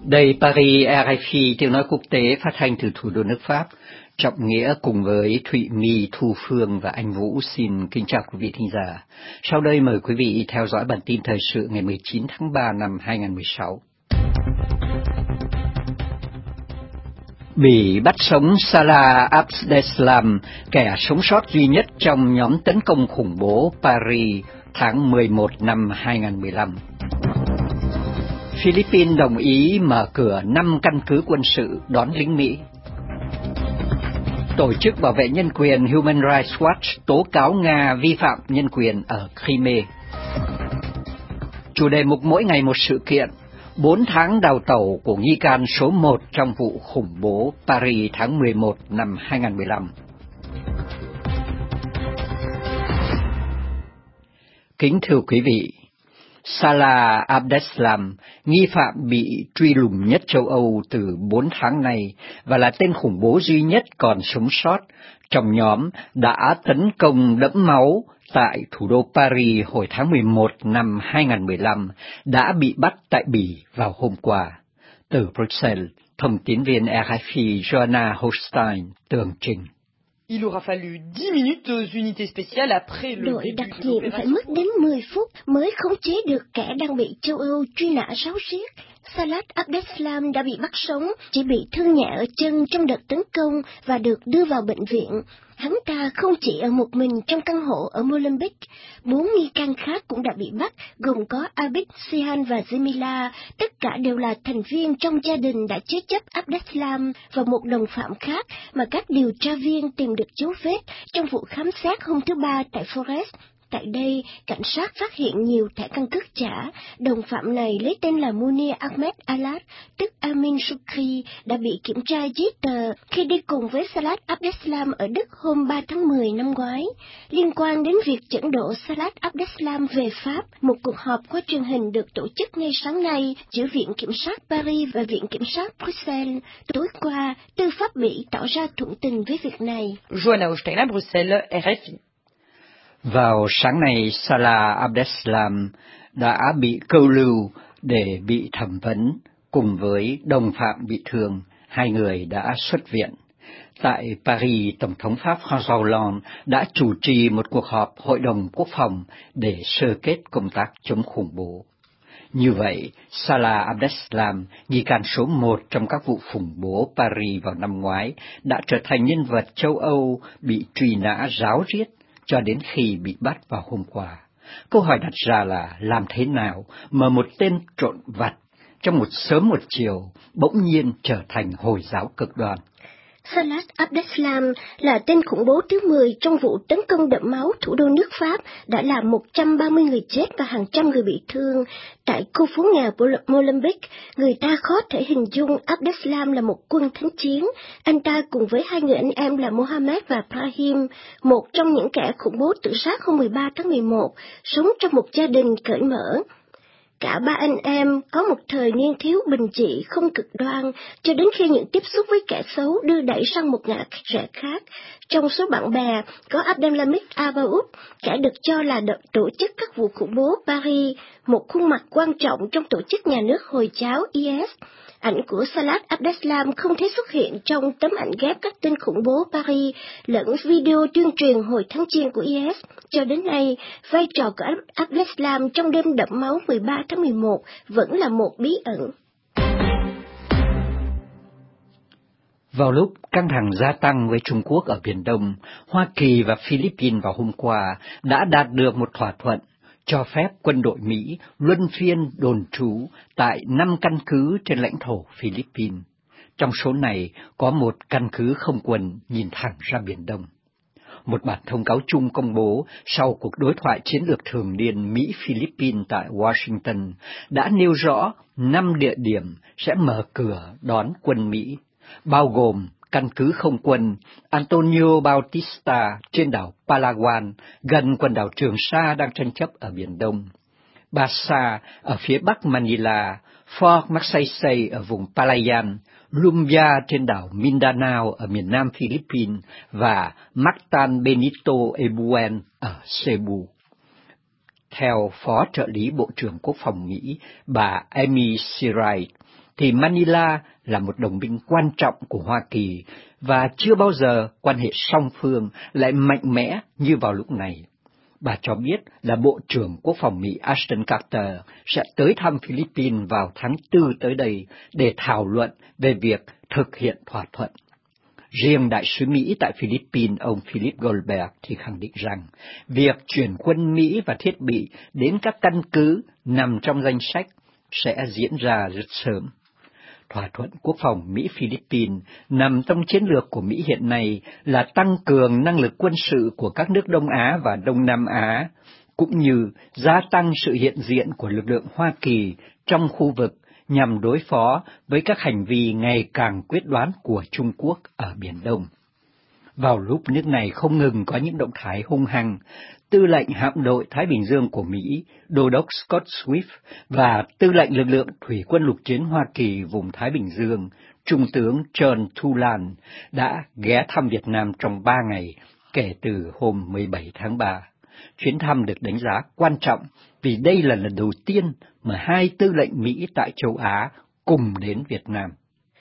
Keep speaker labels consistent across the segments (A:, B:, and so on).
A: Đây Paris, RFI, tiếng nói quốc tế phát thanh từ thủ đô nước Pháp. Trọng Nghĩa cùng với Thụy My, Thu Phương và anh Vũ xin kính chào quý vị thính giả. Sau đây mời quý vị theo dõi bản tin thời sự ngày 19 tháng 3 năm 2016. Bị bắt sống Salah Abdeslam, kẻ sống sót duy nhất trong nhóm tấn công khủng bố Paris tháng 11 năm 2015. Philippines đồng ý mở cửa 5 căn cứ quân sự đón lính Mỹ. Tổ chức bảo vệ nhân quyền Human Rights Watch tố cáo Nga vi phạm nhân quyền ở Crimea. Chủ đề mục mỗi ngày một sự kiện, 4 tháng đào tẩu của nghi can số 1 trong vụ khủng bố Paris tháng 11 năm 2015. Kính thưa quý vị, Salah Abdeslam, nghi phạm bị truy lùng nhất châu Âu từ 4 tháng nay và là tên khủng bố duy nhất còn sống sót trong nhóm đã tấn công đẫm máu tại thủ đô Paris hồi tháng 11 năm 2015, đã bị bắt tại Bỉ vào hôm qua. Từ Bruxelles, thông tín viên RFI Joanna Holstein tường trình.
B: Il aura fallu 10 minutes aux unités spéciales après le
C: Đội đặc nhiệm phải mất đến 10 phút mới khống chế được kẻ đang bị châu Âu truy nã ráo riết. Salah Abdeslam đã bị bắt sống, chỉ bị thương nhẹ ở chân trong đợt tấn công và được đưa vào bệnh viện. Hắn ta không chỉ ở một mình trong căn hộ ở Molenbeek, 4 nghi can khác cũng đã bị bắt, gồm có Abid, Sihan và Zemila, tất cả đều là thành viên trong gia đình đã chết chấp Abdeslam và một đồng phạm khác mà các điều tra viên tìm được dấu vết trong vụ khám xét hôm thứ Ba tại Forest. Tại đây, cảnh sát phát hiện nhiều thẻ căn cước giả. Đồng phạm này lấy tên là Munir Ahmed Alat, tức Amin Shukri, đã bị kiểm tra giết tờ khi đi cùng với Salah Abdeslam ở Đức hôm 3 tháng 10 năm ngoái. Liên quan đến việc dẫn độ Salah Abdeslam về Pháp, một cuộc họp qua truyền hình được tổ chức ngay sáng nay giữa Viện Kiểm sát Paris và Viện Kiểm sát Bruxelles. Tối qua, tư pháp Bỉ tỏ ra thuận tình với việc này.
B: Joanna Holstein, Bruxelles, RFI.
A: Vào sáng nay, Salah Abdeslam đã bị câu lưu để bị thẩm vấn cùng với đồng phạm bị thương. Hai người đã xuất viện. Tại Paris, Tổng thống Pháp François Hollande đã chủ trì một cuộc họp Hội đồng Quốc phòng để sơ kết công tác chống khủng bố. Như vậy, Salah Abdeslam, nghi can số 1 trong các vụ khủng bố Paris vào năm ngoái, đã trở thành nhân vật châu Âu bị truy nã ráo riết cho đến khi bị bắt vào hôm qua. Câu hỏi đặt ra là làm thế nào mà một tên trộm vặt trong một sớm một chiều bỗng nhiên trở thành Hồi giáo cực đoan?
C: Salah Abdeslam là tên khủng bố thứ 10 trong vụ tấn công đẫm máu thủ đô nước Pháp, đã làm 130 người chết và hàng trăm người bị thương. Tại khu phố nghèo Molenbeek, người ta khó thể hình dung Abdeslam là một quân thánh chiến. Anh ta cùng với hai người anh em là Mohammed và Brahim, một trong những kẻ khủng bố tự sát hôm 13 tháng 11, sống trong một gia đình cởi mở. Cả ba anh em có một thời niên thiếu bình dị, không cực đoan, cho đến khi những tiếp xúc với kẻ xấu đưa đẩy sang một ngã rẽ khác. Trong số bạn bè có Abdelhamid Abaoud, kẻ được cho là tổ chức các vụ khủng bố Paris, một khuôn mặt quan trọng trong tổ chức nhà nước Hồi giáo IS. Ảnh của Salah Abdeslam không thấy xuất hiện trong tấm ảnh ghép các tên khủng bố Paris lẫn video tuyên truyền hồi tháng Giêng của IS. Cho đến nay, vai trò của Abdeslam trong đêm đẫm máu 13 tháng 11 vẫn là một bí ẩn.
A: Vào lúc căng thẳng gia tăng với Trung Quốc ở Biển Đông, Hoa Kỳ và Philippines vào hôm qua đã đạt được một thỏa thuận cho phép quân đội Mỹ luân phiên đồn trú tại 5 căn cứ trên lãnh thổ Philippines. Trong số này có một căn cứ không quân nhìn thẳng ra Biển Đông. Một bản thông cáo chung công bố sau cuộc đối thoại chiến lược thường niên Mỹ-Philippines tại Washington đã nêu rõ 5 địa điểm sẽ mở cửa đón quân Mỹ, bao gồm căn cứ không quân Antonio Bautista trên đảo Palawan, gần quần đảo Trường Sa đang tranh chấp ở Biển Đông, Basa ở phía bắc Manila, Fort Magsaysay ở vùng Palayan, Lumbia trên đảo Mindanao ở miền nam Philippines và Mactan Benito Ebuen ở Cebu. Theo Phó trợ lý Bộ trưởng Quốc phòng Mỹ, bà Amy Seabright, thì Manila là một đồng minh quan trọng của Hoa Kỳ, và chưa bao giờ quan hệ song phương lại mạnh mẽ như vào lúc này. Bà cho biết là Bộ trưởng Quốc phòng Mỹ Ashton Carter sẽ tới thăm Philippines vào tháng 4 tới đây để thảo luận về việc thực hiện thỏa thuận. Riêng đại sứ Mỹ tại Philippines, ông Philip Goldberg, thì khẳng định rằng việc chuyển quân Mỹ và thiết bị đến các căn cứ nằm trong danh sách sẽ diễn ra rất sớm. Thỏa thuận quốc phòng Mỹ-Philippines nằm trong chiến lược của Mỹ hiện nay là tăng cường năng lực quân sự của các nước Đông Á và Đông Nam Á, cũng như gia tăng sự hiện diện của lực lượng Hoa Kỳ trong khu vực nhằm đối phó với các hành vi ngày càng quyết đoán của Trung Quốc ở Biển Đông. Vào lúc nước này không ngừng có những động thái hung hăng, Tư lệnh hạm đội Thái Bình Dương của Mỹ, Đô đốc Scott Swift và Tư lệnh lực lượng Thủy quân lục chiến Hoa Kỳ vùng Thái Bình Dương, Trung tướng John Touland, đã ghé thăm Việt Nam trong 3 ngày kể từ hôm 17 tháng 3. Chuyến thăm được đánh giá quan trọng vì đây là lần đầu tiên mà hai tư lệnh Mỹ tại châu Á cùng đến Việt Nam.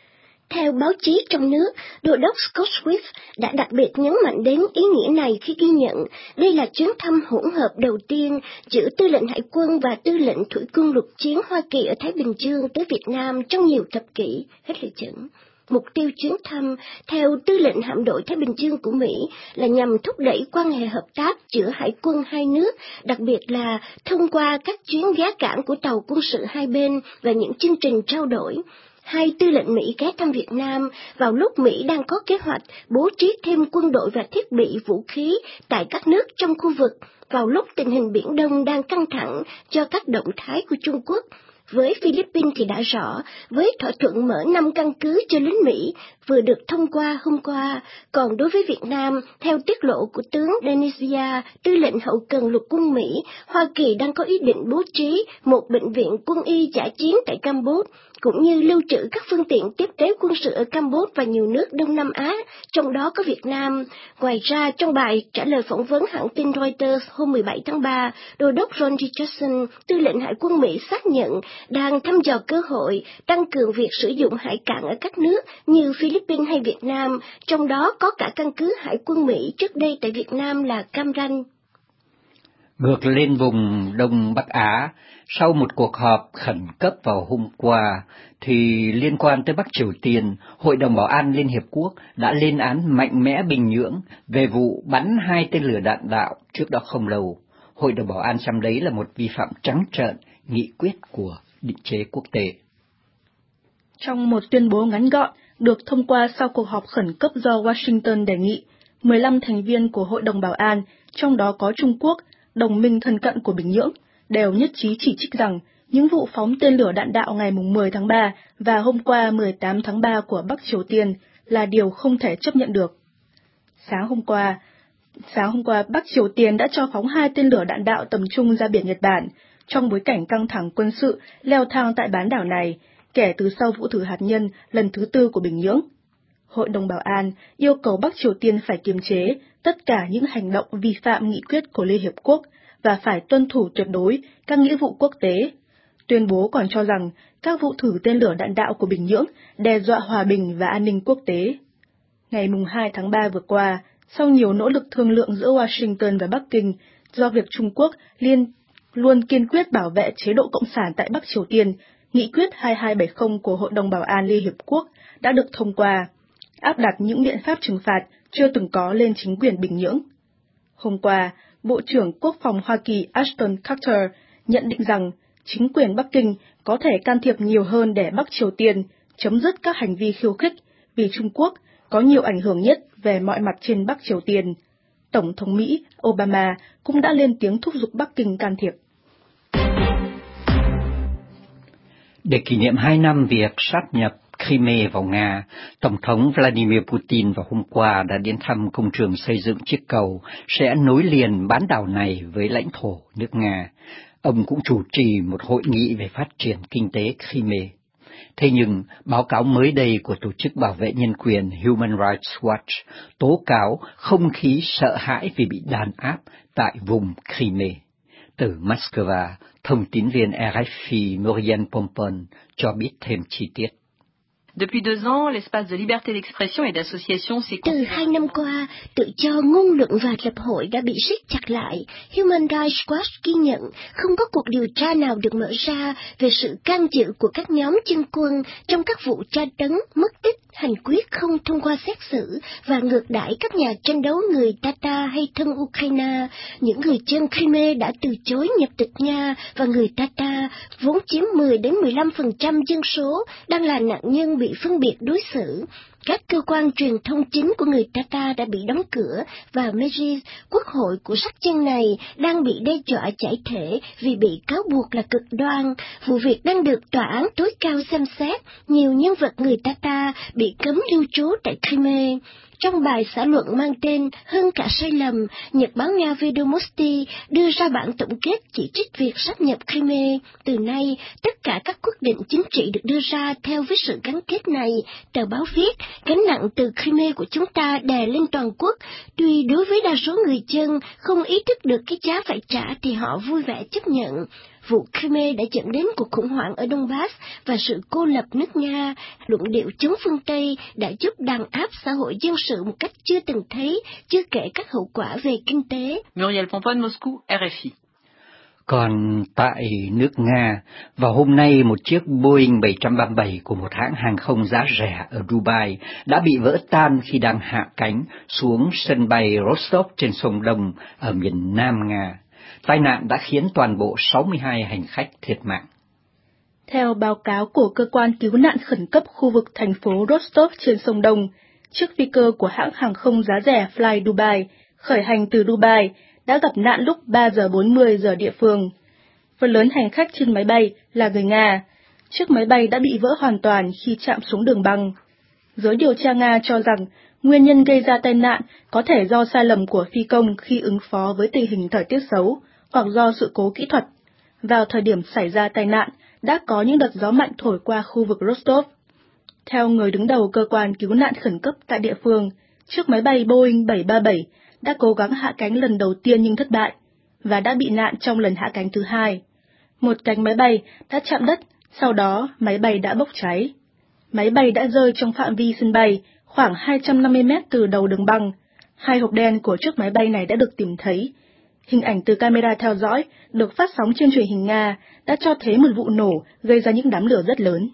C: Theo báo chí trong nước, Đô đốc Scott Swift đã đặc biệt nhấn mạnh đến ý nghĩa này khi ghi nhận đây là chuyến thăm hỗn hợp đầu tiên giữa Tư lệnh Hải quân và Tư lệnh Thủy quân lục chiến Hoa Kỳ ở Thái Bình Dương tới Việt Nam trong nhiều thập kỷ. Hết lời dẫn. Mục tiêu chuyến thăm, theo Tư lệnh hạm đội Thái Bình Dương của Mỹ, là nhằm thúc đẩy quan hệ hợp tác giữa hải quân hai nước, đặc biệt là thông qua các chuyến ghé cảng của tàu quân sự hai bên và những chương trình trao đổi. Hai tư lệnh Mỹ ghé thăm Việt Nam vào lúc Mỹ đang có kế hoạch bố trí thêm quân đội và thiết bị vũ khí tại các nước trong khu vực, vào lúc tình hình Biển Đông đang căng thẳng do các động thái của Trung Quốc. Với Philippines thì đã rõ, với thỏa thuận mở 5 căn cứ cho lính Mỹ vừa được thông qua hôm qua, còn đối với Việt Nam, theo tiết lộ của tướng Denisia, tư lệnh hậu cần lục quân Mỹ, Hoa Kỳ đang có ý định bố trí một bệnh viện quân y dã chiến tại Campuchia, cũng như lưu trữ các phương tiện tiếp tế quân sự ở Campuchia và nhiều nước Đông Nam Á, trong đó có Việt Nam. Ngoài ra, trong bài trả lời phỏng vấn hãng tin Reuters hôm 17 tháng 3, Đô đốc Ron Richardson, tư lệnh Hải quân Mỹ xác nhận đang thăm dò cơ hội tăng cường việc sử dụng hải cảng ở các nước như Philippines hay Việt Nam, trong đó có cả căn cứ Hải quân Mỹ trước đây tại Việt Nam là Cam Ranh.
A: Ngược lên vùng Đông Bắc Á, sau một cuộc họp khẩn cấp vào hôm qua, thì liên quan tới Bắc Triều Tiên, Hội đồng Bảo an Liên Hiệp Quốc đã lên án mạnh mẽ Bình Nhưỡng về vụ bắn 2 tên lửa đạn đạo trước đó không lâu. Hội đồng Bảo an xem đấy là một vi phạm trắng trợn nghị quyết của định chế quốc tế.
D: Trong một tuyên bố ngắn gọn được thông qua sau cuộc họp khẩn cấp do Washington đề nghị, 15 thành viên của Hội đồng Bảo an, trong đó có Trung Quốc, đồng minh thân cận của Bình Nhưỡng, đều nhất trí chỉ trích rằng những vụ phóng tên lửa đạn đạo ngày 10 tháng 3 và hôm qua 18 tháng 3 của Bắc Triều Tiên là điều không thể chấp nhận được. Sáng hôm qua, Bắc Triều Tiên đã cho phóng 2 tên lửa đạn đạo tầm trung ra biển Nhật Bản, trong bối cảnh căng thẳng quân sự leo thang tại bán đảo này, kể từ sau vụ thử hạt nhân lần thứ 4 của Bình Nhưỡng. Hội đồng Bảo an yêu cầu Bắc Triều Tiên phải kiềm chế tất cả những hành động vi phạm nghị quyết của Liên Hiệp Quốc và phải tuân thủ tuyệt đối các nghĩa vụ quốc tế. Tuyên bố còn cho rằng các vụ thử tên lửa đạn đạo của Bình Nhưỡng đe dọa hòa bình và an ninh quốc tế. Ngày 2 tháng 3 vừa qua, sau nhiều nỗ lực thương lượng giữa Washington và Bắc Kinh, do việc Trung Quốc luôn kiên quyết bảo vệ chế độ Cộng sản tại Bắc Triều Tiên, nghị quyết 2270 của Hội đồng Bảo an Liên Hiệp Quốc đã được thông qua, áp đặt những biện pháp trừng phạt chưa từng có lên chính quyền Bình Nhưỡng. Hôm qua, Bộ trưởng Quốc phòng Hoa Kỳ Ashton Carter nhận định rằng chính quyền Bắc Kinh có thể can thiệp nhiều hơn để Bắc Triều Tiên chấm dứt các hành vi khiêu khích vì Trung Quốc có nhiều ảnh hưởng nhất về mọi mặt trên Bắc Triều Tiên. Tổng thống Mỹ Obama cũng đã lên tiếng thúc giục Bắc Kinh can thiệp.
A: Để kỷ niệm 2 năm việc sáp nhập Crimea vào Nga, Tổng thống Vladimir Putin vào hôm qua đã đến thăm công trường xây dựng chiếc cầu sẽ nối liền bán đảo này với lãnh thổ nước Nga. Ông cũng chủ trì một hội nghị về phát triển kinh tế Crimea. Thế nhưng, báo cáo mới đây của Tổ chức Bảo vệ Nhân quyền Human Rights Watch tố cáo không khí sợ hãi vì bị đàn áp tại vùng Crimea. Từ Moscow, thông tín viên RFI Muriel Pompon cho biết thêm chi tiết.
E: Depuis 2 ans, l'espace de liberté d'expression et d'association s'est
C: Từ 2 năm qua, tự do ngôn luận và lập hội đã bị siết chặt lại. Human Rights Watch ghi nhận không có cuộc điều tra nào được mở ra về sự can dự của các nhóm chân quân trong các vụ tra tấn, mất tích, hành quyết không thông qua xét xử và ngược đãi các nhà tranh đấu người Tatar hay thân Ukraine. Những người dân Crimea đã từ chối nhập tịch Nga và người Tatar, vốn chiếm 10-15% dân số, đang là nạn nhân bị phân biệt đối xử. Các cơ quan truyền thông chính của người Tatar đã bị đóng cửa và Mejlis, quốc hội của sắc dân này, đang bị đe dọa giải thể vì bị cáo buộc là cực đoan. Vụ việc đang được tòa án tối cao xem xét. Nhiều nhân vật người Tatar bị cấm lưu trú tại Crimea. Trong bài xã luận mang tên Hơn cả sai lầm, nhật báo Nga Vedomosti đưa ra bản tổng kết chỉ trích việc sáp nhập Crimea. Từ nay, tất cả các quyết định chính trị được đưa ra theo với sự gắn kết này. Tờ báo viết, gánh nặng từ Crimea của chúng ta đè lên toàn quốc. Tuy đối với đa số người dân không ý thức được cái giá phải trả thì họ vui vẻ chấp nhận. Vụ Crimea đã dẫn đến cuộc khủng hoảng ở Donbass và sự cô lập nước Nga. Luận điệu chống phương Tây đã giúp đàn áp xã hội dân sự một cách chưa từng thấy, chưa kể các hậu quả về kinh tế.
E: Muriel Pompon, Moscou, RFI.
A: Còn tại nước Nga, vào hôm nay một chiếc Boeing 737 của một hãng hàng không giá rẻ ở Dubai đã bị vỡ tan khi đang hạ cánh xuống sân bay Rostov trên sông Đông ở miền Nam Nga. Tai nạn đã khiến toàn bộ 62 hành khách thiệt mạng.
D: Theo báo cáo của cơ quan cứu nạn khẩn cấp khu vực thành phố Rostov trên sông Đông, chiếc phi cơ của hãng hàng không giá rẻ Fly Dubai khởi hành từ Dubai đã gặp nạn lúc 3 giờ 40 giờ địa phương. Phần lớn hành khách trên máy bay là người Nga. Chiếc máy bay đã bị vỡ hoàn toàn khi chạm xuống đường băng. Giới điều tra Nga cho rằng nguyên nhân gây ra tai nạn có thể do sai lầm của phi công khi ứng phó với tình hình thời tiết xấu hoặc do sự cố kỹ thuật. Vào thời điểm xảy ra tai nạn, đã có những đợt gió mạnh thổi qua khu vực Rostov. Theo người đứng đầu cơ quan cứu nạn khẩn cấp tại địa phương, chiếc máy bay Boeing 737 đã cố gắng hạ cánh lần đầu tiên nhưng thất bại, và đã bị nạn trong lần hạ cánh thứ hai. Một cánh máy bay đã chạm đất, sau đó máy bay đã bốc cháy. Máy bay đã rơi trong phạm vi sân bay, khoảng 250 mét từ đầu đường băng. 2 hộp đen của chiếc máy bay này đã được tìm thấy. Hình ảnh từ camera theo dõi được phát sóng trên truyền hình Nga đã cho thấy một vụ nổ gây ra những đám lửa rất lớn.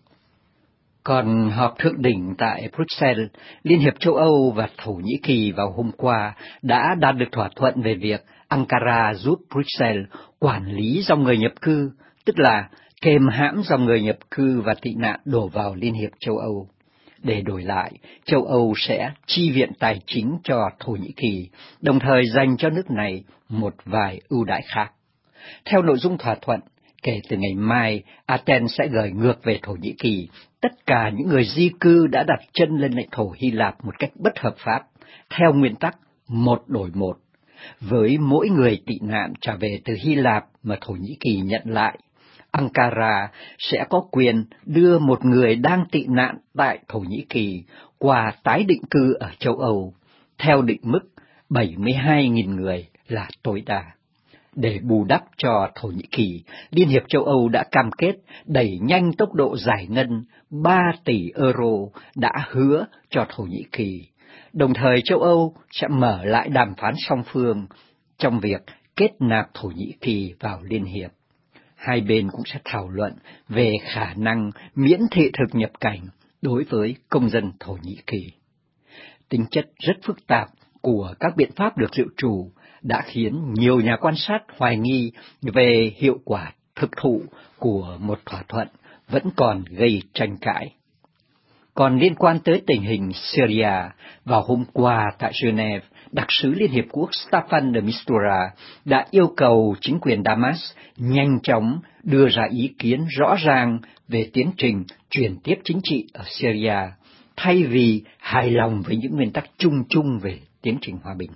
A: Còn họp thượng đỉnh tại Bruxelles, Liên hiệp châu Âu và Thổ Nhĩ Kỳ vào hôm qua đã đạt được thỏa thuận về việc Ankara giúp Bruxelles quản lý dòng người nhập cư, tức là kềm hãm dòng người nhập cư và tị nạn đổ vào Liên hiệp châu Âu. Để đổi lại, châu Âu sẽ chi viện tài chính cho Thổ Nhĩ Kỳ, đồng thời dành cho nước này một vài ưu đãi khác. Theo nội dung thỏa thuận, kể từ ngày mai, Athens sẽ gửi ngược về Thổ Nhĩ Kỳ tất cả những người di cư đã đặt chân lên lãnh thổ Hy Lạp một cách bất hợp pháp, theo nguyên tắc 1 đổi 1, với mỗi người tị nạn trả về từ Hy Lạp mà Thổ Nhĩ Kỳ nhận lại. Ankara sẽ có quyền đưa một người đang tị nạn tại Thổ Nhĩ Kỳ qua tái định cư ở châu Âu, theo định mức 72.000 người là tối đa. Để bù đắp cho Thổ Nhĩ Kỳ, Liên hiệp châu Âu đã cam kết đẩy nhanh tốc độ giải ngân 3 tỷ euro đã hứa cho Thổ Nhĩ Kỳ. Đồng thời châu Âu sẽ mở lại đàm phán song phương trong việc kết nạp Thổ Nhĩ Kỳ vào Liên hiệp. Hai bên cũng sẽ thảo luận về khả năng miễn thị thực nhập cảnh đối với công dân Thổ Nhĩ Kỳ. Tính chất rất phức tạp của các biện pháp được dự trù đã khiến nhiều nhà quan sát hoài nghi về hiệu quả thực thụ của một thỏa thuận vẫn còn gây tranh cãi. Còn liên quan tới tình hình Syria, vào hôm qua tại Geneva, đặc sứ Liên Hiệp Quốc Staffan de Mistura đã yêu cầu chính quyền Damas nhanh chóng đưa ra ý kiến rõ ràng về tiến trình chuyển tiếp chính trị ở Syria, thay vì hài lòng với những nguyên tắc chung chung về tiến trình hòa bình.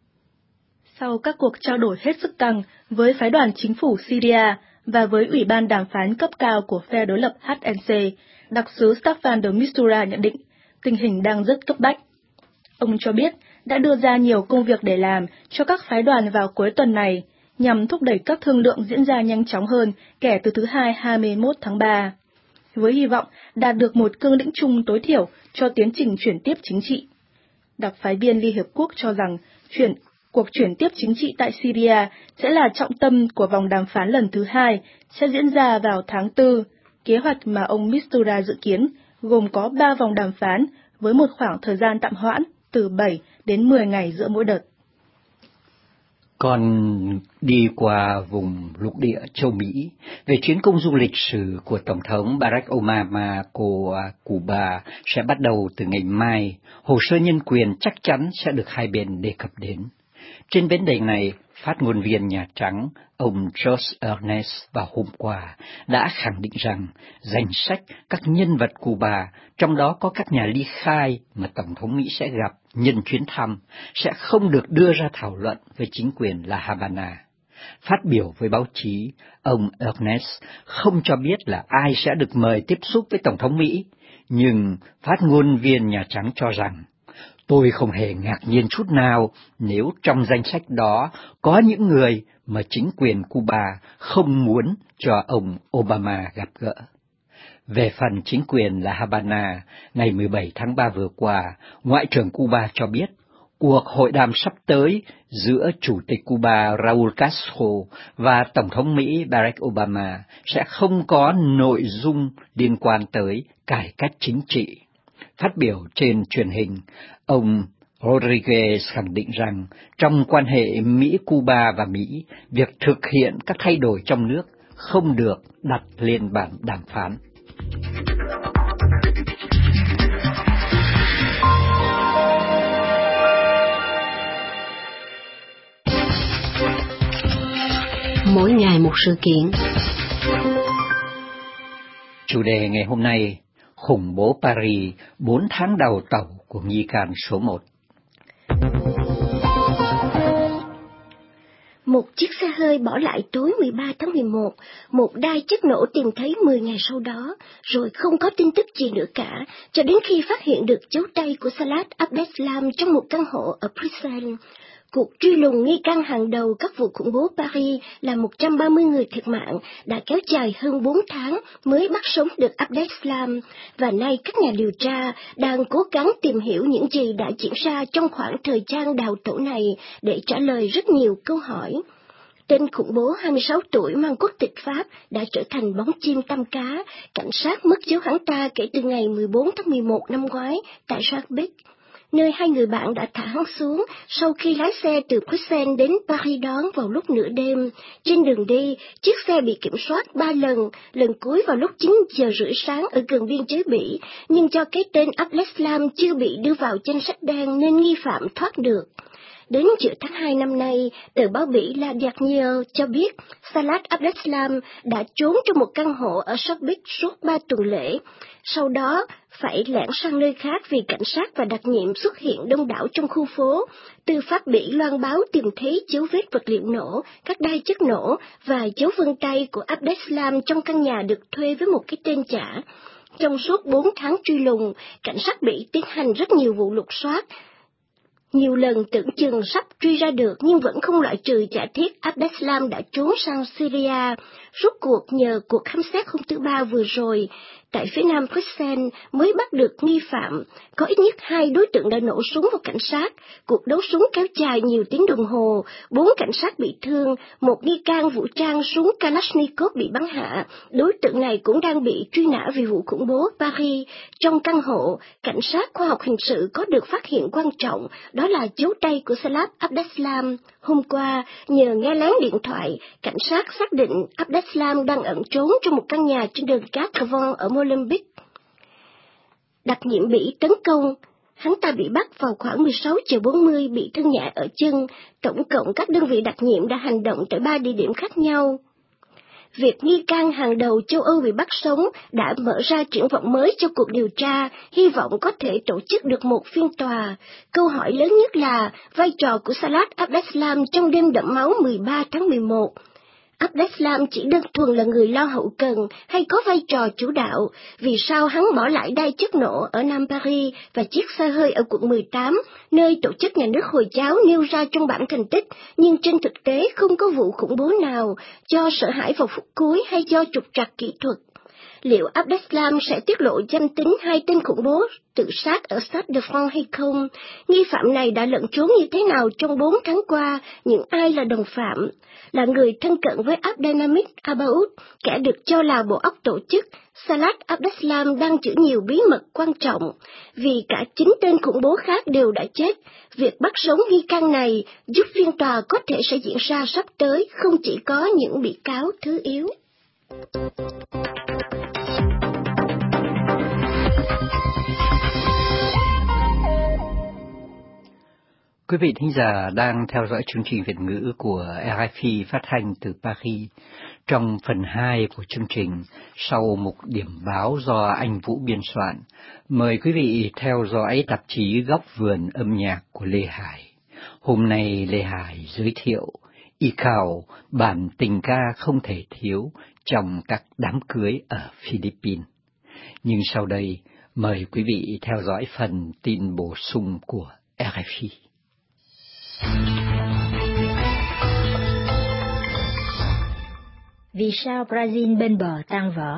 D: Sau các cuộc trao đổi hết sức căng với phái đoàn chính phủ Syria và với Ủy ban đàm phán cấp cao của phe đối lập HNC, đặc sứ Staffan de Mistura nhận định tình hình đang rất cấp bách. Ông cho biết đã đưa ra nhiều công việc để làm cho các phái đoàn vào cuối tuần này, nhằm thúc đẩy các thương lượng diễn ra nhanh chóng hơn kể từ thứ Hai 21 tháng 3, với hy vọng đạt được một cương lĩnh chung tối thiểu cho tiến trình chuyển tiếp chính trị. Đặc phái viên Liên Hiệp Quốc cho rằng cuộc chuyển tiếp chính trị tại Syria sẽ là trọng tâm của vòng đàm phán lần thứ 2, sẽ diễn ra vào tháng 4, kế hoạch mà ông Mistura dự kiến, gồm có 3 vòng đàm phán với một khoảng thời gian tạm hoãn từ 7 đến 10 ngày giữa mỗi đợt.
A: Còn đi qua vùng lục địa châu Mỹ, về chuyến công du lịch sử của Tổng thống Barack Obama của Cuba sẽ bắt đầu từ ngày mai, hồ sơ nhân quyền chắc chắn sẽ được hai bên đề cập đến. Trên vấn đề này, phát ngôn viên Nhà Trắng, ông George Ernest vào hôm qua đã khẳng định rằng danh sách các nhân vật Cuba, trong đó có các nhà ly khai mà Tổng thống Mỹ sẽ gặp nhân chuyến thăm, sẽ không được đưa ra thảo luận với chính quyền La Habana. Phát biểu với báo chí, ông Ernest không cho biết là ai sẽ được mời tiếp xúc với Tổng thống Mỹ, nhưng phát ngôn viên Nhà Trắng cho rằng, tôi không hề ngạc nhiên chút nào nếu trong danh sách đó có những người mà chính quyền Cuba không muốn cho ông Obama gặp gỡ. Về phần chính quyền La Habana, ngày 17 tháng 3 vừa qua, Ngoại trưởng Cuba cho biết cuộc hội đàm sắp tới giữa Chủ tịch Cuba Raúl Castro và Tổng thống Mỹ Barack Obama sẽ không có nội dung liên quan tới cải cách chính trị. Phát biểu trên truyền hình, ông Rodriguez khẳng định rằng trong quan hệ Mỹ-Cuba và Mỹ, việc thực hiện các thay đổi trong nước không được đặt lên bàn đàm phán.
C: Mỗi ngày một sự kiện.
A: Chủ đề ngày hôm nay, khủng bố Paris 4 tháng đầu tàu của nghi can số 1.
C: Một chiếc xe hơi bỏ lại tối 13 tháng 11, một đai chất nổ tìm thấy 10 ngày sau đó, rồi không có tin tức gì nữa cả, cho đến khi phát hiện được dấu tay của Salah Abdeslam trong một căn hộ ở Bruxelles. Cuộc truy lùng nghi can hàng đầu các vụ khủng bố Paris là 130 người thiệt mạng đã kéo dài hơn 4 tháng mới bắt sống được Abdeslam, và nay các nhà điều tra đang cố gắng tìm hiểu những gì đã diễn ra trong khoảng thời gian đào tổ này để trả lời rất nhiều câu hỏi. Tên khủng bố 26 tuổi mang quốc tịch Pháp đã trở thành bóng chim tăm cá, cảnh sát mất dấu hắn ta kể từ ngày 14 tháng 11 năm ngoái tại Jarbeck, nơi hai người bạn đã thả hắn xuống sau khi lái xe từ Bruxelles đến Paris đón vào lúc nửa đêm. Trên đường đi, chiếc xe bị kiểm soát 3 lần cuối vào lúc 9 giờ rưỡi sáng ở gần biên giới Bỉ, nhưng do cái tên Abdeslam chưa bị đưa vào danh sách đen nên nghi phạm thoát được. Đến giữa tháng 2 năm nay, tờ báo Bỉ La Dernière cho biết Salah Abdeslam đã trốn trong một căn hộ ở Jarbeck suốt 3 tuần lễ. Sau đó, phải lẻn sang nơi khác vì cảnh sát và đặc nhiệm xuất hiện đông đảo trong khu phố. Tư pháp Bỉ loan báo tìm thấy dấu vết vật liệu nổ, các đai chất nổ và dấu vân tay của Abdeslam trong căn nhà được thuê với một cái tên giả. Trong suốt 4 tháng truy lùng, cảnh sát Bỉ tiến hành rất nhiều vụ lục soát. Nhiều lần tưởng chừng sắp truy ra được nhưng vẫn không loại trừ giả thiết Abdeslam đã trốn sang Syria. Rốt cuộc nhờ cuộc khám xét hôm thứ Ba vừa rồi, tại phía nam Bruxelles mới bắt được nghi phạm. Có ít nhất 2 đối tượng đã nổ súng vào cảnh sát. Cuộc đấu súng kéo dài nhiều tiếng đồng hồ, 4 cảnh sát bị thương, một nghi can vũ trang súng Kalashnikov bị bắn hạ. Đối tượng này cũng đang bị truy nã vì vụ khủng bố Paris. Trong căn hộ, cảnh sát khoa học hình sự có được phát hiện quan trọng, đó là dấu tay của Salah Abdeslam. Hôm qua, nhờ nghe lén điện thoại, cảnh sát xác định Abdeslam đang ẩn trốn trong một căn nhà trên đường Cát-Cavon ở Molenbeek. Đặc nhiệm Bỉ tấn công, hắn ta bị bắt vào khoảng 16 giờ 40, bị thương nhẹ ở chân. Tổng cộng các đơn vị đặc nhiệm đã hành động tại 3 địa điểm khác nhau. Việc nghi can hàng đầu châu Âu bị bắt sống đã mở ra triển vọng mới cho cuộc điều tra, hy vọng có thể tổ chức được một phiên tòa. Câu hỏi lớn nhất là vai trò của Salah Abdeslam trong đêm đẫm máu 13 tháng 11. Abdeslam chỉ đơn thuần là người lo hậu cần hay có vai trò chủ đạo? Vì sao hắn bỏ lại đai chất nổ ở Nam Paris và chiếc xe hơi ở quận 18, nơi tổ chức nhà nước Hồi giáo nêu ra trong bảng thành tích, nhưng trên thực tế không có vụ khủng bố nào, do sợ hãi vào phút cuối hay do trục trặc kỹ thuật? Liệu Abdeslam sẽ tiết lộ danh tính hai tên khủng bố tự sát ở Stade de France hay không? Nghi phạm này đã lẩn trốn như thế nào trong 4 tháng qua? Những ai là đồng phạm? Là người thân cận với Abdelhamid Abaoud, kẻ được cho là bộ óc tổ chức, Salah Abdeslam đang giữ nhiều bí mật quan trọng. Vì cả 9 tên khủng bố khác đều đã chết, việc bắt sống nghi can này giúp phiên tòa có thể sẽ diễn ra sắp tới, không chỉ có những bị cáo thứ yếu.
A: Quý vị thính giả đang theo dõi chương trình Việt ngữ của RFI phát thanh từ Paris. Trong phần 2 của chương trình, sau mục điểm báo do anh Vũ biên soạn, mời quý vị theo dõi tạp chí Góc vườn âm nhạc của Lê Hải. Hôm nay Lê Hải giới thiệu Icao, bản tình ca không thể thiếu trong các đám cưới ở Philippines. Nhưng sau đây, mời quý vị theo dõi phần tin bổ sung của RFI.
F: Vì sao Brazil bên bờ tan vỡ?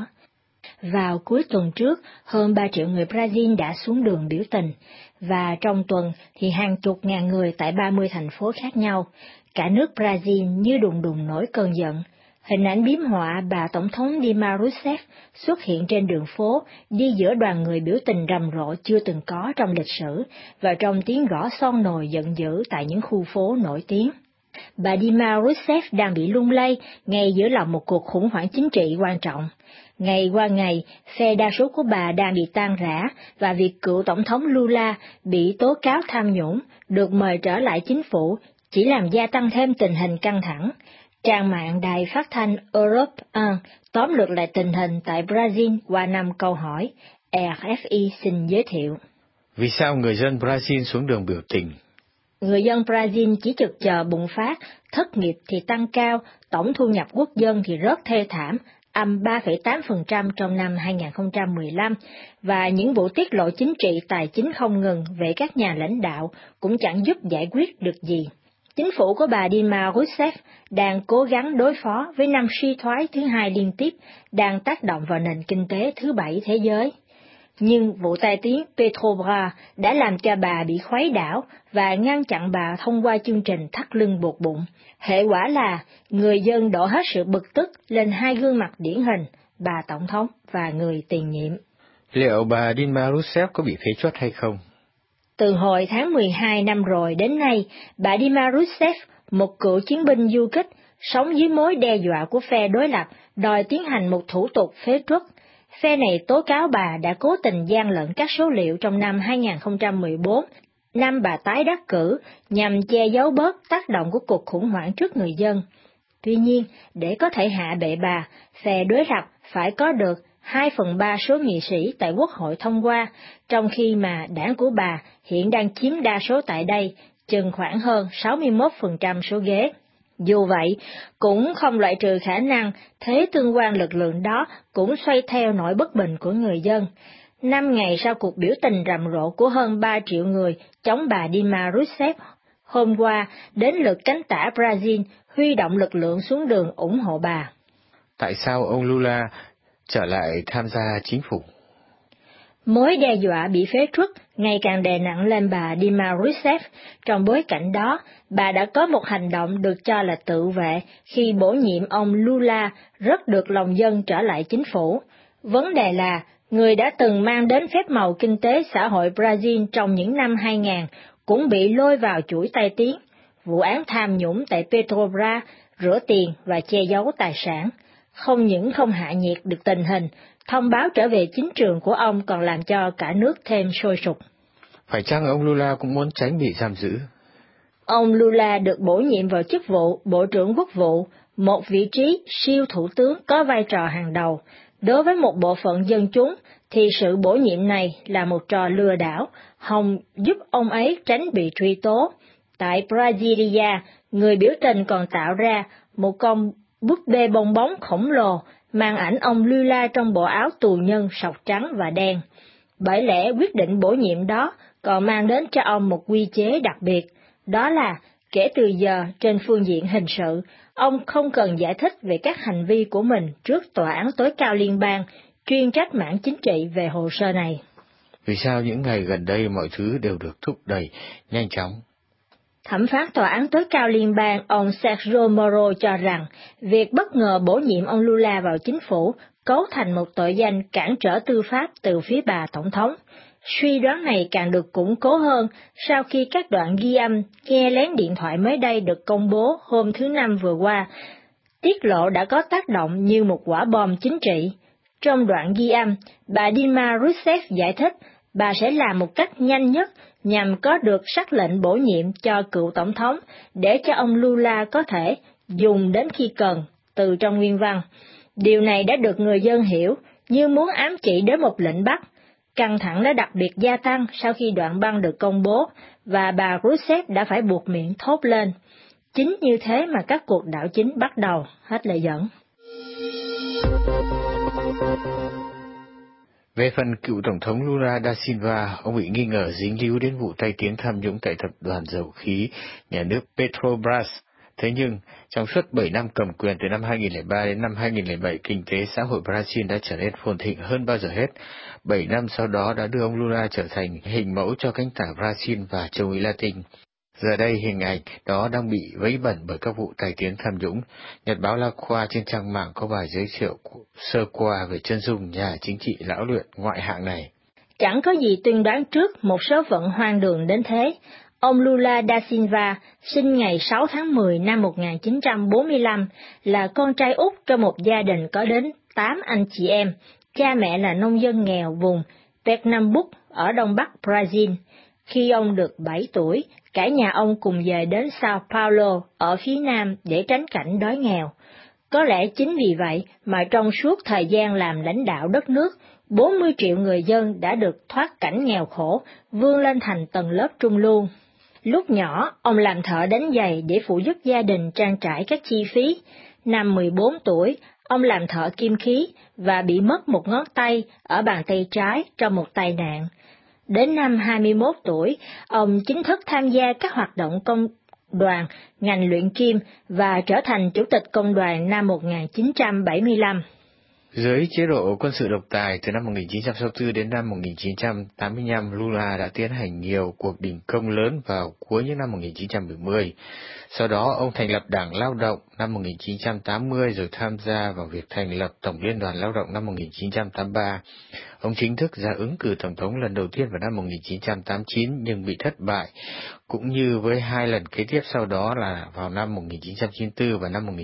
F: Vào cuối tuần trước, hơn 3 triệu người Brazil đã xuống đường biểu tình, và trong tuần thì hàng chục ngàn người tại 30 thành phố khác nhau. Cả nước Brazil như đùng đùng nổi cơn giận. Hình ảnh biếm họa bà Tổng thống Dilma Rousseff xuất hiện trên đường phố, đi giữa đoàn người biểu tình rầm rộ chưa từng có trong lịch sử, và trong tiếng gõ son nồi giận dữ tại những khu phố nổi tiếng. Bà Dilma Rousseff đang bị lung lay ngay giữa lòng một cuộc khủng hoảng chính trị quan trọng. Ngày qua ngày, phe đa số của bà đang bị tan rã, và việc cựu Tổng thống Lula bị tố cáo tham nhũng, được mời trở lại chính phủ, chỉ làm gia tăng thêm tình hình căng thẳng. Trang mạng đài phát thanh Europe 1 tóm lược lại tình hình tại Brazil qua 5 câu hỏi. RFI xin giới thiệu.
G: Vì sao người dân Brazil xuống đường biểu tình?
F: Người dân Brazil chỉ trực chờ bùng phát, thất nghiệp thì tăng cao, tổng thu nhập quốc dân thì rớt thê thảm, âm 3,8% trong năm 2015, và những vụ tiết lộ chính trị tài chính không ngừng về các nhà lãnh đạo cũng chẳng giúp giải quyết được gì. Chính phủ của bà Dilma Rousseff đang cố gắng đối phó với năm suy thoái thứ hai liên tiếp đang tác động vào nền kinh tế thứ 7 thế giới. Nhưng vụ tai tiếng Petrobras đã làm cho bà bị khuấy đảo và ngăn chặn bà thông qua chương trình thắt lưng buộc bụng. Hệ quả là người dân đổ hết sự bực tức lên hai gương mặt điển hình, bà Tổng thống và người tiền nhiệm.
G: Liệu bà Dilma Rousseff có bị phế truất hay không?
F: Từ hồi tháng 12 năm rồi đến nay, bà Dilma Rousseff, một cựu chiến binh du kích, sống dưới mối đe dọa của phe đối lập, đòi tiến hành một thủ tục phế truất. Phe này tố cáo bà đã cố tình gian lận các số liệu trong năm 2014, năm bà tái đắc cử, nhằm che giấu bớt tác động của cuộc khủng hoảng trước người dân. Tuy nhiên, để có thể hạ bệ bà, phe đối lập phải có được 2/3 số nghị sĩ tại Quốc hội thông qua, trong khi mà đảng của bà hiện đang chiếm đa số tại đây, chừng khoảng hơn 61% số ghế. Dù vậy, cũng không loại trừ khả năng thế tương quan lực lượng đó cũng xoay theo nỗi bất bình của người dân. 5 ngày sau cuộc biểu tình rầm rộ của hơn 3 triệu người chống bà Dilma Rousseff, hôm qua đến lượt cánh tả Brazil huy động lực lượng xuống đường ủng hộ bà.
G: Tại sao ông Lula trở lại tham gia chính phủ?
F: Mối đe dọa bị phế truất ngày càng đè nặng lên bà Dilma Rousseff. Trong bối cảnh đó, bà đã có một hành động được cho là tự vệ khi bổ nhiệm ông Lula rất được lòng dân trở lại chính phủ. Vấn đề là, người đã từng mang đến phép màu kinh tế xã hội Brazil trong những năm 2000 cũng bị lôi vào chuỗi tai tiếng. Vụ án tham nhũng tại Petrobras, rửa tiền và che giấu tài sản. Không những không hạ nhiệt được tình hình, thông báo trở về chính trường của ông còn làm cho cả nước thêm sôi sục.
G: Phải chăng ông Lula cũng muốn tránh bị giam giữ?
F: Ông Lula được bổ nhiệm vào chức vụ Bộ trưởng Quốc vụ, một vị trí siêu thủ tướng có vai trò hàng đầu. Đối với một bộ phận dân chúng, thì sự bổ nhiệm này là một trò lừa đảo, hòng giúp ông ấy tránh bị truy tố. Tại Brasilia, người biểu tình còn tạo ra một con búp bê bong bóng khổng lồ, mang ảnh ông Lula trong bộ áo tù nhân sọc trắng và đen. Bởi lẽ quyết định bổ nhiệm đó còn mang đến cho ông một quy chế đặc biệt, đó là kể từ giờ trên phương diện hình sự, ông không cần giải thích về các hành vi của mình trước Tòa án tối cao liên bang, chuyên trách mảng chính trị về hồ sơ này.
G: Vì sao những ngày gần đây mọi thứ đều được thúc đẩy nhanh chóng?
F: Thẩm phán Tòa án tối cao liên bang ông Sergio Moro cho rằng việc bất ngờ bổ nhiệm ông Lula vào chính phủ cấu thành một tội danh cản trở tư pháp từ phía bà Tổng thống. Suy đoán này càng được củng cố hơn sau khi các đoạn ghi âm nghe lén điện thoại mới đây được công bố hôm thứ Năm vừa qua, tiết lộ đã có tác động như một quả bom chính trị. Trong đoạn ghi âm, bà Dilma Rousseff giải thích bà sẽ làm một cách nhanh nhất nhằm có được sắc lệnh bổ nhiệm cho cựu tổng thống để cho ông Lula có thể dùng đến khi cần, từ trong nguyên văn. Điều này đã được người dân hiểu như muốn ám chỉ đến một lệnh bắt. Căng thẳng đã đặc biệt gia tăng sau khi đoạn băng được công bố và bà Rousseff đã phải buộc miệng thốt lên. Chính như thế mà các cuộc đảo chính bắt đầu. Hết lời dẫn.
G: Về phần cựu Tổng thống Lula da Silva, ông bị nghi ngờ dính líu đến vụ tay tiếng tham nhũng tại tập đoàn dầu khí nhà nước Petrobras. Thế nhưng, trong suốt 7 năm cầm quyền từ năm 2003 đến năm 2007, kinh tế xã hội Brazil đã trở nên phồn thịnh hơn bao giờ hết. 7 năm sau đó đã đưa ông Lula trở thành hình mẫu cho cánh tả Brazil và châu Mỹ Latin. Giờ đây hình ảnh đó đang bị vấy bẩn bởi các vụ tai tiếng tham nhũng. Nhật báo La Croix trên trang mạng có bài giới thiệu sơ qua về chân dung nhà chính trị lão luyện ngoại hạng này.
F: Chẳng có gì tuyên đoán trước một số phận hoang đường đến thế. Ông Lula da Silva sinh ngày 6 tháng 10 năm 1945, là con trai út trong một gia đình có đến 8 anh chị em. Cha mẹ là nông dân nghèo vùng Pernambuco ở đông bắc Brazil. Khi ông được 7 tuổi, cả nhà ông cùng về đến Sao Paulo ở phía nam để tránh cảnh đói nghèo. Có lẽ chính vì vậy mà trong suốt thời gian làm lãnh đạo đất nước, 40 triệu người dân đã được thoát cảnh nghèo khổ, vươn lên thành tầng lớp trung lưu. Lúc nhỏ, ông làm thợ đánh giày để phụ giúp gia đình trang trải các chi phí. Năm 14 tuổi, ông làm thợ kim khí và bị mất một ngón tay ở bàn tay trái trong một tai nạn. Đến năm 21 tuổi, ông chính thức tham gia các hoạt động công đoàn, ngành luyện kim và trở thành chủ tịch công đoàn năm 1975.
G: Dưới chế độ quân sự độc tài từ năm 1964 đến năm 1985, Lula đã tiến hành nhiều cuộc đình công lớn vào cuối những năm 1970. Sau đó, ông thành lập Đảng Lao động năm 1980 rồi tham gia vào việc thành lập Tổng Liên đoàn Lao động năm 1983. Ông chính thức ra ứng cử Tổng thống lần đầu tiên vào năm 1989 nhưng bị thất bại, cũng như với 2 lần kế tiếp sau đó là vào năm 1994 và năm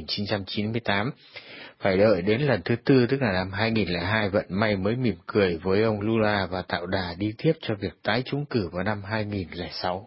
G: 1998. Phải đợi đến lần thứ tư tức là năm 2002 vận may mới mỉm cười với ông Lula và tạo đà đi tiếp cho việc tái trúng cử vào năm 2006.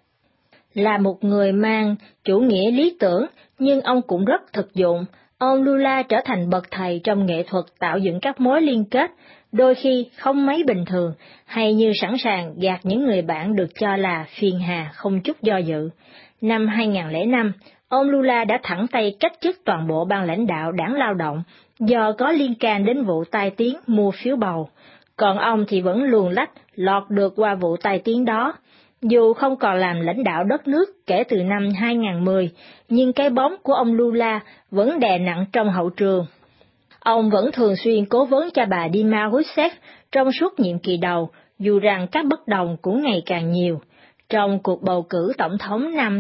F: Là một người mang chủ nghĩa lý tưởng, nhưng ông cũng rất thực dụng. Ông Lula trở thành bậc thầy trong nghệ thuật tạo dựng các mối liên kết, đôi khi không mấy bình thường, hay như sẵn sàng gạt những người bạn được cho là phiền hà không chút do dự. Năm 2005, ông Lula đã thẳng tay cách chức toàn bộ ban lãnh đạo Đảng Lao động do có liên can đến vụ tai tiếng mua phiếu bầu. Còn ông thì vẫn luồn lách lọt được qua vụ tai tiếng đó. Dù không còn làm lãnh đạo đất nước kể từ năm 2010, nhưng cái bóng của ông Lula vẫn đè nặng trong hậu trường. Ông vẫn thường xuyên cố vấn cho bà Dilma Rousseff trong suốt nhiệm kỳ đầu, dù rằng các bất đồng cũng ngày càng nhiều. Trong cuộc bầu cử tổng thống năm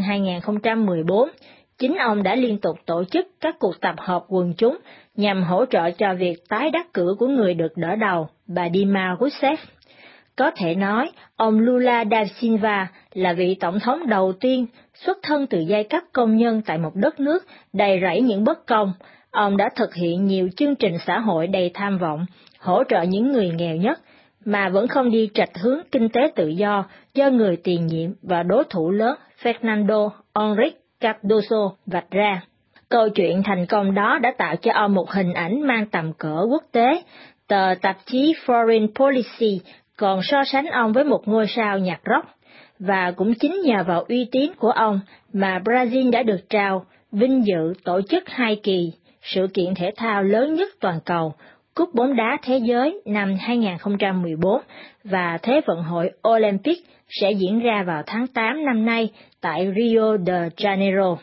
F: 2014, chính ông đã liên tục tổ chức các cuộc tập hợp quần chúng nhằm hỗ trợ cho việc tái đắc cử của người được đỡ đầu, bà Dilma Rousseff. Có thể nói, ông Lula da Silva là vị tổng thống đầu tiên xuất thân từ giai cấp công nhân tại một đất nước đầy rẫy những bất công. Ông đã thực hiện nhiều chương trình xã hội đầy tham vọng, hỗ trợ những người nghèo nhất, mà vẫn không đi trạch hướng kinh tế tự do do người tiền nhiệm và đối thủ lớn Fernando Henrique Cardoso vạch ra. Câu chuyện thành công đó đã tạo cho ông một hình ảnh mang tầm cỡ quốc tế. Tờ tạp chí Foreign Policy còn so sánh ông với một ngôi sao nhạc rock, và cũng chính nhờ vào uy tín của ông mà Brazil đã được trao vinh dự tổ chức 2 kỳ sự kiện thể thao lớn nhất toàn cầu, Cúp bóng đá thế giới năm 2014 và Thế vận hội Olympic sẽ diễn ra vào tháng 8 năm nay tại Rio de Janeiro.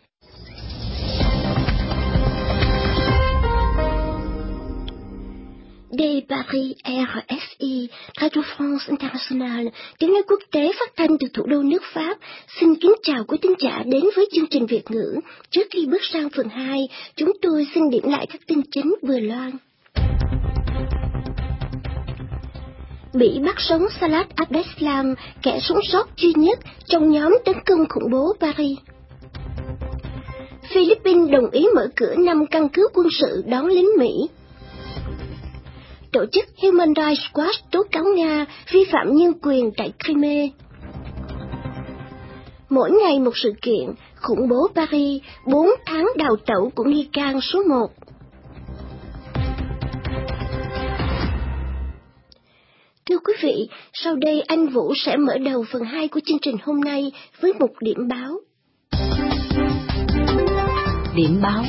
C: De Paris RFI, Radio France Internationale, tiếng nói quốc tế phát thanh từ thủ đô nước Pháp, xin kính chào quý thính giả đến với chương trình Việt ngữ. Trước khi bước sang phần 2, chúng tôi xin điểm lại các tin chính vừa loan. Bỉ bắt sống Salah Abdeslam, kẻ sống sót duy nhất trong nhóm tấn công khủng bố Paris. Philippines đồng ý mở cửa 5 căn cứ quân sự đón lính Mỹ. Tổ chức Human Rights Watch tố cáo Nga vi phạm nhân quyền tại Crimea. Mỗi ngày một sự kiện, khủng bố Paris, 4 tháng đào tẩu của nghi can số 1. Thưa quý vị, sau đây anh Vũ sẽ mở đầu phần 2 của chương trình hôm nay với một điểm báo.
H: Điểm báo.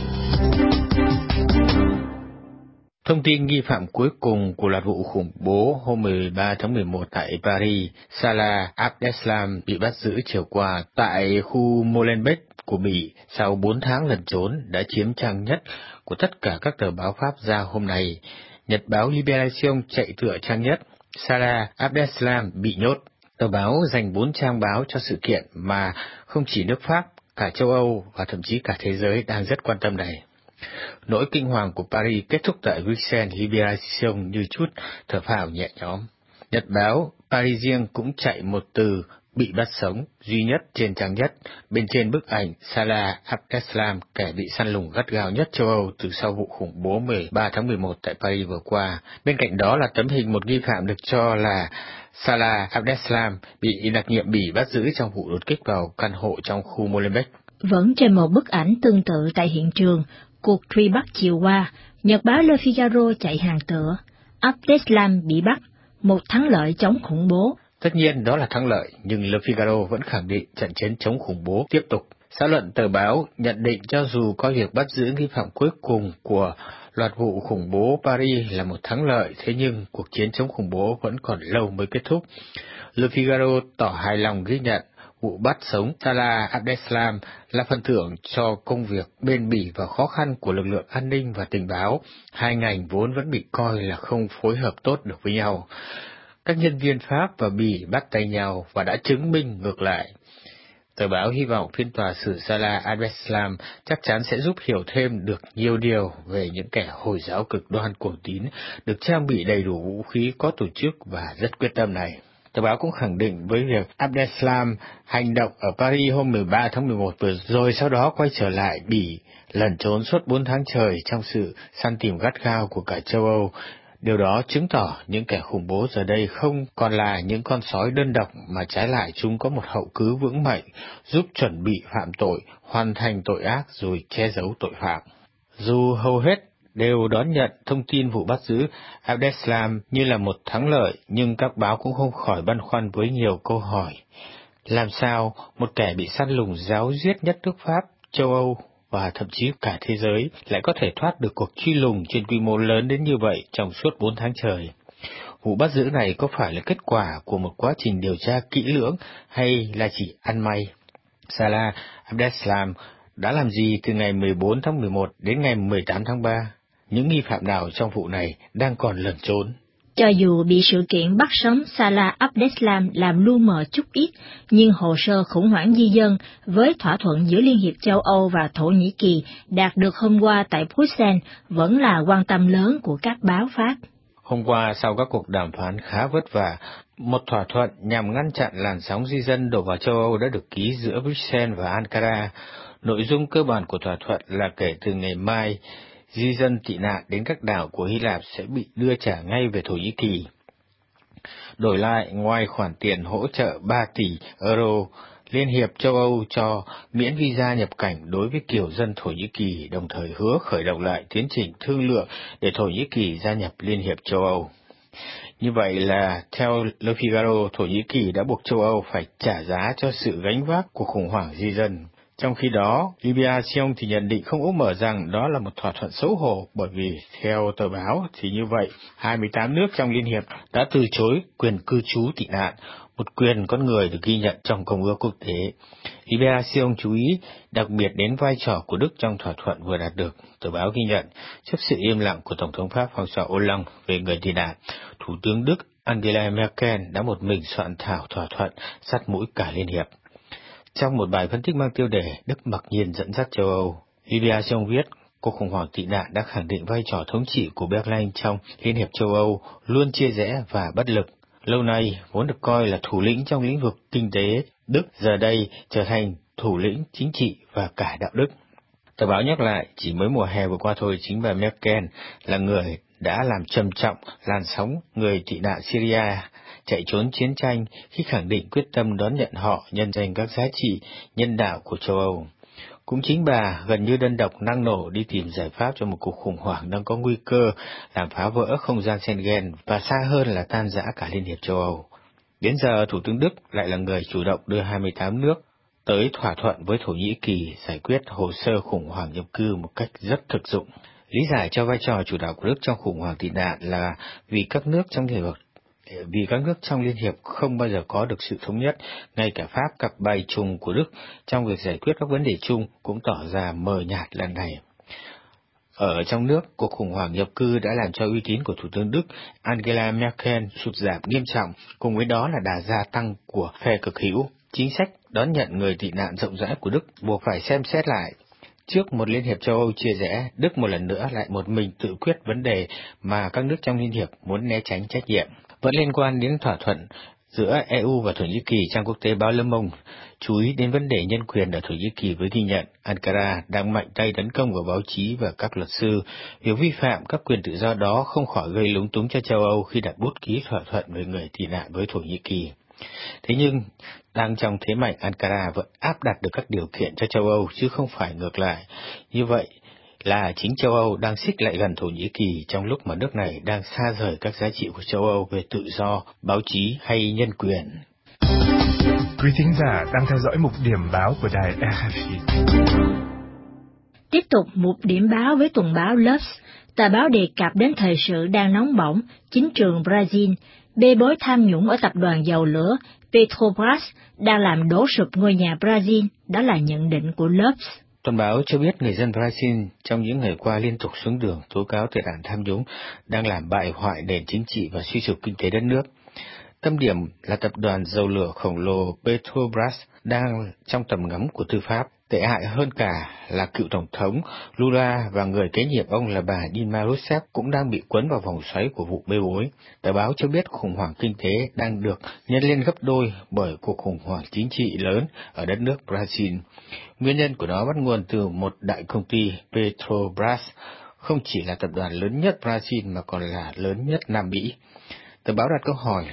G: Thông tin nghi phạm cuối cùng của loạt vụ khủng bố hôm 13 tháng 11 tại Paris, Salah Abdeslam bị bắt giữ chiều qua tại khu Molenbeek của Bỉ sau 4 tháng lẩn trốn đã chiếm trang nhất của tất cả các tờ báo Pháp ra hôm nay. Nhật báo Libération chạy tựa trang nhất, Salah Abdeslam bị nhốt. Tờ báo dành 4 trang báo cho sự kiện mà không chỉ nước Pháp, cả châu Âu và thậm chí cả thế giới đang rất quan tâm này. Nỗi kinh hoàng của Paris kết thúc tại Bruxelles, Libération như chút thở phào nhẹ nhõm. Nhật báo Parisien cũng chạy một từ bị bắt sống duy nhất trên trang nhất, bên trên bức ảnh Salah Abdeslam, kẻ bị săn lùng gắt gao nhất châu Âu từ sau vụ khủng bố 13 tháng 11 tại Paris vừa qua. Bên cạnh đó là tấm hình một nghi phạm được cho là Salah Abdeslam bị đặc nhiệm Bỉ bắt giữ trong vụ đột kích vào căn hộ trong khu Molenbeek.
F: Vẫn trên một bức ảnh tương tự tại hiện trường cuộc truy bắt chiều qua, Nhật báo Le Figaro chạy hàng tựa, Abdeslam bị bắt, một thắng lợi chống khủng bố.
G: Tất nhiên đó là thắng lợi, nhưng Le Figaro vẫn khẳng định trận chiến chống khủng bố tiếp tục. Xã luận tờ báo nhận định cho dù có việc bắt giữ nghi phạm cuối cùng của loạt vụ khủng bố Paris là một thắng lợi, thế nhưng cuộc chiến chống khủng bố vẫn còn lâu mới kết thúc. Le Figaro tỏ hài lòng ghi nhận vụ bắt sống Salah Abdeslam là phần thưởng cho công việc bền bỉ và khó khăn của lực lượng an ninh và tình báo, hai ngành vốn vẫn bị coi là không phối hợp tốt được với nhau. Các nhân viên Pháp và Bỉ bắt tay nhau và đã chứng minh ngược lại. Tờ báo hy vọng phiên tòa xử Salah Abdeslam chắc chắn sẽ giúp hiểu thêm được nhiều điều về những kẻ Hồi giáo cực đoan cuồng tín, được trang bị đầy đủ vũ khí, có tổ chức và rất quyết tâm này. Tờ báo cũng khẳng định với việc Abdeslam hành động ở Paris hôm 13 tháng 11 vừa rồi, sau đó quay trở lại Bỉ, lẩn trốn suốt 4 tháng trời trong sự săn tìm gắt gao của cả châu Âu. Điều đó chứng tỏ những kẻ khủng bố giờ đây không còn là những con sói đơn độc, mà trái lại chúng có một hậu cứ vững mạnh, giúp chuẩn bị phạm tội, hoàn thành tội ác rồi che giấu tội phạm. Dù hầu hết đều đón nhận thông tin vụ bắt giữ Abdeslam như là một thắng lợi, nhưng các báo cũng không khỏi băn khoăn với nhiều câu hỏi. Làm sao một kẻ bị săn lùng giáo giết nhất nước Pháp, châu Âu và thậm chí cả thế giới lại có thể thoát được cuộc truy lùng trên quy mô lớn đến như vậy trong suốt 4 tháng trời? Vụ bắt giữ này có phải là kết quả của một quá trình điều tra kỹ lưỡng hay là chỉ ăn may? Salah Abdeslam đã làm gì từ ngày 14 tháng 11 đến ngày 18 tháng 3? Những nghi phạm nào trong vụ này đang còn lẩn trốn?
F: Cho dù bị sự kiện bắt sống Salah Abdeslam làm lu mờ chút ít, nhưng hồ sơ khủng hoảng di dân với thỏa thuận giữa Liên hiệp châu Âu và Thổ Nhĩ Kỳ đạt được hôm qua tại Bruxelles vẫn là quan tâm lớn của các báo Pháp.
G: Hôm qua, sau các cuộc đàm phán khá vất vả, một thỏa thuận nhằm ngăn chặn làn sóng di dân đổ vào châu Âu đã được ký giữa Bruxelles và Ankara. Nội dung cơ bản của thỏa thuận là kể từ ngày mai, di dân tị nạn đến các đảo của Hy Lạp sẽ bị đưa trả ngay về Thổ Nhĩ Kỳ. Đổi lại, ngoài khoản tiền hỗ trợ 3 tỷ euro, Liên hiệp châu Âu cho miễn visa nhập cảnh đối với kiều dân Thổ Nhĩ Kỳ, đồng thời hứa khởi động lại tiến trình thương lượng để Thổ Nhĩ Kỳ gia nhập Liên hiệp châu Âu. Như vậy là, theo Le Figaro, Thổ Nhĩ Kỳ đã buộc châu Âu phải trả giá cho sự gánh vác của khủng hoảng di dân. Trong khi đó, Libération thì nhận định không úp mở rằng đó là một thỏa thuận xấu hổ, bởi vì theo tờ báo thì như vậy, 28 nước trong Liên hiệp đã từ chối quyền cư trú tị nạn, một quyền con người được ghi nhận trong Công ước quốc tế. Libération chú ý đặc biệt đến vai trò của Đức trong thỏa thuận vừa đạt được. Tờ báo ghi nhận, trước sự im lặng của Tổng thống Pháp François Hollande về người tị nạn, Thủ tướng Đức Angela Merkel đã một mình soạn thảo thỏa thuận sát mũi cả Liên hiệp. Trong một bài phân tích mang tiêu đề Đức mặc nhiên dẫn dắt châu Âu, Libération viết, cuộc khủng hoảng tị nạn đã khẳng định vai trò thống trị của Berlin trong Liên hiệp châu Âu luôn chia rẽ và bất lực. Lâu nay, vốn được coi là thủ lĩnh trong lĩnh vực kinh tế, Đức giờ đây trở thành thủ lĩnh chính trị và cả đạo đức. Tờ báo nhắc lại, chỉ mới mùa hè vừa qua thôi, chính bà Merkel là người đã làm trầm trọng làn sóng người tị nạn Syria chạy trốn chiến tranh khi khẳng định quyết tâm đón nhận họ nhân danh các giá trị nhân đạo của châu Âu. Cũng chính bà gần như đơn độc năng nổ đi tìm giải pháp cho một cuộc khủng hoảng đang có nguy cơ làm phá vỡ không gian Schengen và xa hơn là tan rã cả Liên hiệp châu Âu. Đến giờ, Thủ tướng Đức lại là người chủ động đưa 28 nước tới thỏa thuận với Thổ Nhĩ Kỳ giải quyết hồ sơ khủng hoảng nhập cư một cách rất thực dụng. Lý giải cho vai trò chủ đạo của Đức trong khủng hoảng tị nạn là vì các nước trong Liên hiệp không bao giờ có được sự thống nhất, ngay cả Pháp, cặp bài trùng của Đức trong việc giải quyết các vấn đề chung cũng tỏ ra mờ nhạt lần này. Ở trong nước, cuộc khủng hoảng nhập cư đã làm cho uy tín của Thủ tướng Đức Angela Merkel sụt giảm nghiêm trọng, cùng với đó là đà gia tăng của phe cực hữu. Chính sách đón nhận người tị nạn rộng rãi của Đức buộc phải xem xét lại. Trước một Liên hiệp châu Âu chia rẽ, Đức một lần nữa lại một mình tự quyết vấn đề mà các nước trong Liên hiệp muốn né tránh trách nhiệm. Vẫn liên quan đến thỏa thuận giữa EU và Thổ Nhĩ Kỳ, trang quốc tế báo Le Monde chú ý đến vấn đề nhân quyền ở Thổ Nhĩ Kỳ với ghi nhận Ankara đang mạnh tay tấn công vào báo chí và các luật sư. Việc vi phạm các quyền tự do đó không khỏi gây lúng túng cho châu Âu khi đặt bút ký thỏa thuận về người tị nạn với Thổ Nhĩ Kỳ. Thế nhưng, đang trong thế mạnh, Ankara vẫn áp đặt được các điều kiện cho châu Âu, chứ không phải ngược lại. Như vậy là chính châu Âu đang xích lại gần Thổ Nhĩ Kỳ trong lúc mà nước này đang xa rời các giá trị của châu Âu về tự do, báo chí hay nhân quyền.
H: Quý thính giả đang theo dõi mục điểm báo của đài RFI.
F: Tiếp tục mục điểm báo với tuần báo Lux. Tờ báo đề cập đến thời sự đang nóng bỏng, chính trường Brazil, bê bối tham nhũng ở tập đoàn dầu lửa Petrobras đang làm đổ sụp ngôi nhà Brazil, đó là nhận định của Lux.
G: Tuần báo cho biết người dân Brazil trong những ngày qua liên tục xuống đường tố cáo tệ nạn tham nhũng đang làm bại hoại nền chính trị và suy sụp kinh tế đất nước. Tâm điểm là tập đoàn dầu lửa khổng lồ Petrobras đang trong tầm ngắm của tư pháp. Tệ hại hơn cả là cựu Tổng thống Lula và người kế nhiệm ông là bà Dilma Rousseff cũng đang bị cuốn vào vòng xoáy của vụ bê bối. Tờ báo cho biết khủng hoảng kinh tế đang được nhân lên gấp đôi bởi cuộc khủng hoảng chính trị lớn ở đất nước Brazil. Nguyên nhân của nó bắt nguồn từ một đại công ty Petrobras, không chỉ là tập đoàn lớn nhất Brazil mà còn là lớn nhất Nam Mỹ. Tờ báo đặt câu hỏi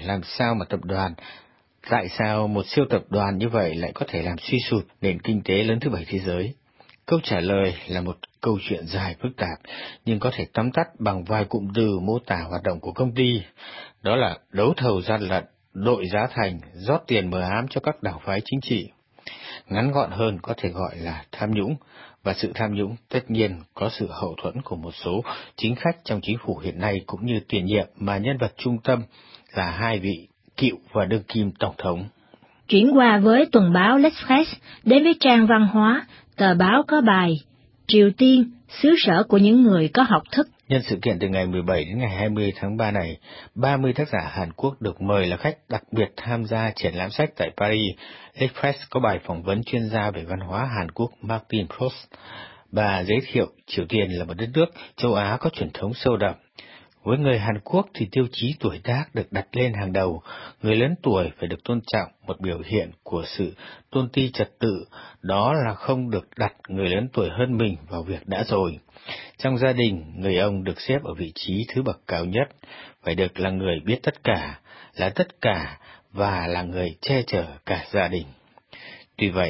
G: tại sao một siêu tập đoàn như vậy lại có thể làm suy sụp nền kinh tế lớn thứ 7 thế giới? Câu trả lời là một câu chuyện dài phức tạp, nhưng có thể tóm tắt bằng vài cụm từ mô tả hoạt động của công ty. Đó là đấu thầu gian lận, đội giá thành, rót tiền mờ ám cho các đảng phái chính trị. Ngắn gọn hơn có thể gọi là tham nhũng, và sự tham nhũng tất nhiên có sự hậu thuẫn của một số chính khách trong chính phủ hiện nay cũng như tiền nhiệm mà nhân vật trung tâm là hai vị cựu và đương kim tổng thống.
F: Chuyển qua với tuần báo L'Express, đến với trang văn hóa, tờ báo có bài Triều Tiên, xứ sở của những người có học thức.
G: Nhân sự kiện từ ngày 17 đến ngày 20 tháng 3 này, 30 tác giả Hàn Quốc được mời là khách đặc biệt tham gia triển lãm sách tại Paris. L'Express có bài phỏng vấn chuyên gia về văn hóa Hàn Quốc Martin Prost. Bà giới thiệu Triều Tiên là một đất nước châu Á có truyền thống sâu đậm. Với người Hàn Quốc thì tiêu chí tuổi tác được đặt lên hàng đầu, người lớn tuổi phải được tôn trọng, một biểu hiện của sự tôn ti trật tự, đó là không được đặt người lớn tuổi hơn mình vào việc đã rồi. Trong gia đình, người ông được xếp ở vị trí thứ bậc cao nhất, phải được là người biết tất cả, là tất cả và là người che chở cả gia đình. Tuy vậy,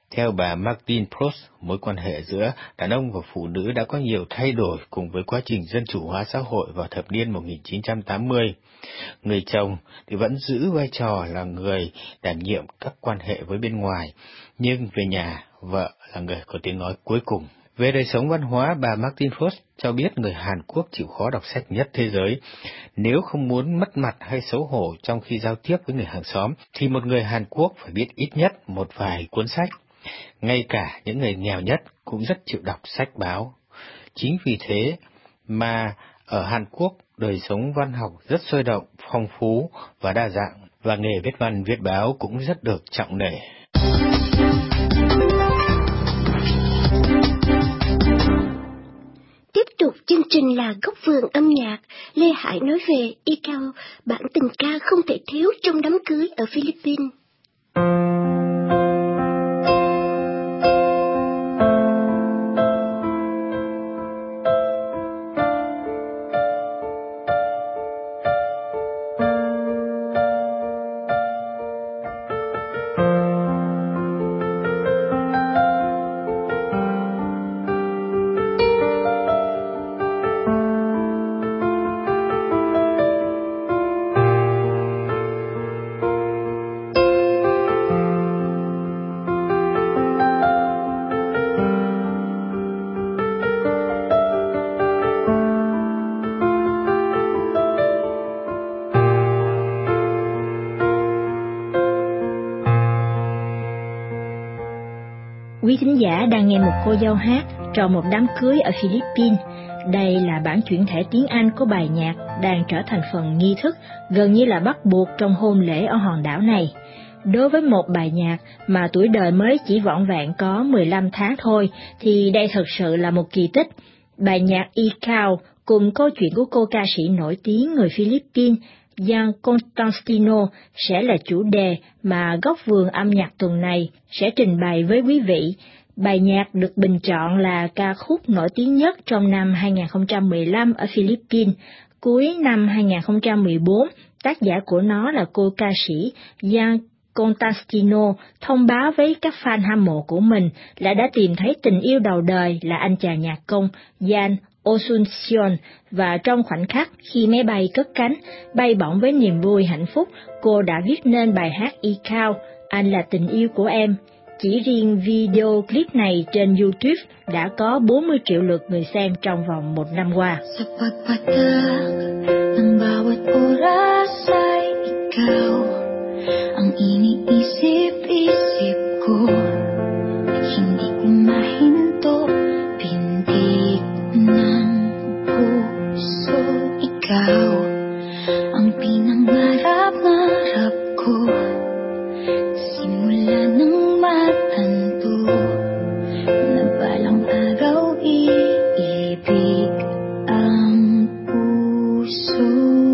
G: Theo bà Martine Prost, mối quan hệ giữa đàn ông và phụ nữ đã có nhiều thay đổi cùng với quá trình dân chủ hóa xã hội vào thập niên 1980. Người chồng thì vẫn giữ vai trò là người đảm nhiệm các quan hệ với bên ngoài, nhưng về nhà, vợ là người có tiếng nói cuối cùng. Về đời sống văn hóa, bà Martine Prost cho biết người Hàn Quốc chịu khó đọc sách nhất thế giới. Nếu không muốn mất mặt hay xấu hổ trong khi giao tiếp với người hàng xóm, thì một người Hàn Quốc phải biết ít nhất một vài cuốn sách. Ngay cả những người nghèo nhất cũng rất chịu đọc sách báo. Chính vì thế mà ở Hàn Quốc, đời sống văn học rất sôi động, phong phú và đa dạng, và nghề viết văn viết báo cũng rất được trọng nể.
C: Tiếp tục chương trình là Góc vườn âm nhạc. Lê Hải nói về Icao, bản tình ca không thể thiếu trong đám cưới ở Philippines.
F: Quý thính giả đang nghe một cô dâu hát trong một đám cưới ở Philippines. Đây là bản chuyển thể tiếng Anh của bài nhạc đang trở thành phần nghi thức gần như là bắt buộc trong hôn lễ ở hòn đảo này. Đối với một bài nhạc mà tuổi đời mới chỉ vỏn vẹn có 15 tháng thôi, thì đây thật sự là một kỳ tích. Bài nhạc Icao cùng câu chuyện của cô ca sĩ nổi tiếng người Philippines Giang Constantino sẽ là chủ đề mà Góc vườn âm nhạc tuần này sẽ trình bày với quý vị. Bài nhạc được bình chọn là ca khúc nổi tiếng nhất trong năm 2015 ở Philippines. Cuối năm 2014, tác giả của nó là cô ca sĩ Giang Constantino thông báo với các fan hâm mộ của mình là đã tìm thấy tình yêu đầu đời là anh chàng nhạc công Jan Osuncion, và trong khoảnh khắc khi máy bay cất cánh, bay bổng với niềm vui hạnh phúc, cô đã viết nên bài hát Icao, Anh là tình yêu của em. Chỉ riêng video clip này trên YouTube đã có 40 triệu lượt người xem trong vòng một năm qua.
I: Ang iniisip-isip ko, hindi ko mahinto, pintig ng puso. Ikaw ang pinangarap-ngarap ko, simula ng matanto, na balang araw iibig ang puso.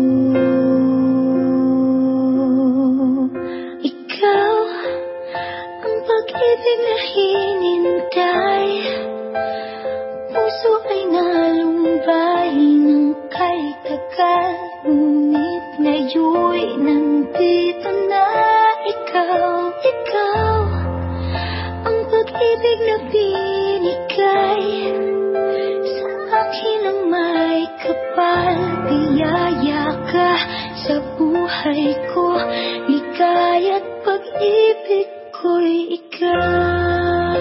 I: Pag-ibig na hinintay, puso ay nalumbay ng kay tagal, ngunit ngayon'y nandito na ikaw. Ikaw ang pag-ibig na binigay sa akin ang may kapal. Biyaya ka sa buhay ko, ligaya't pag-ibig ko'y ikaw.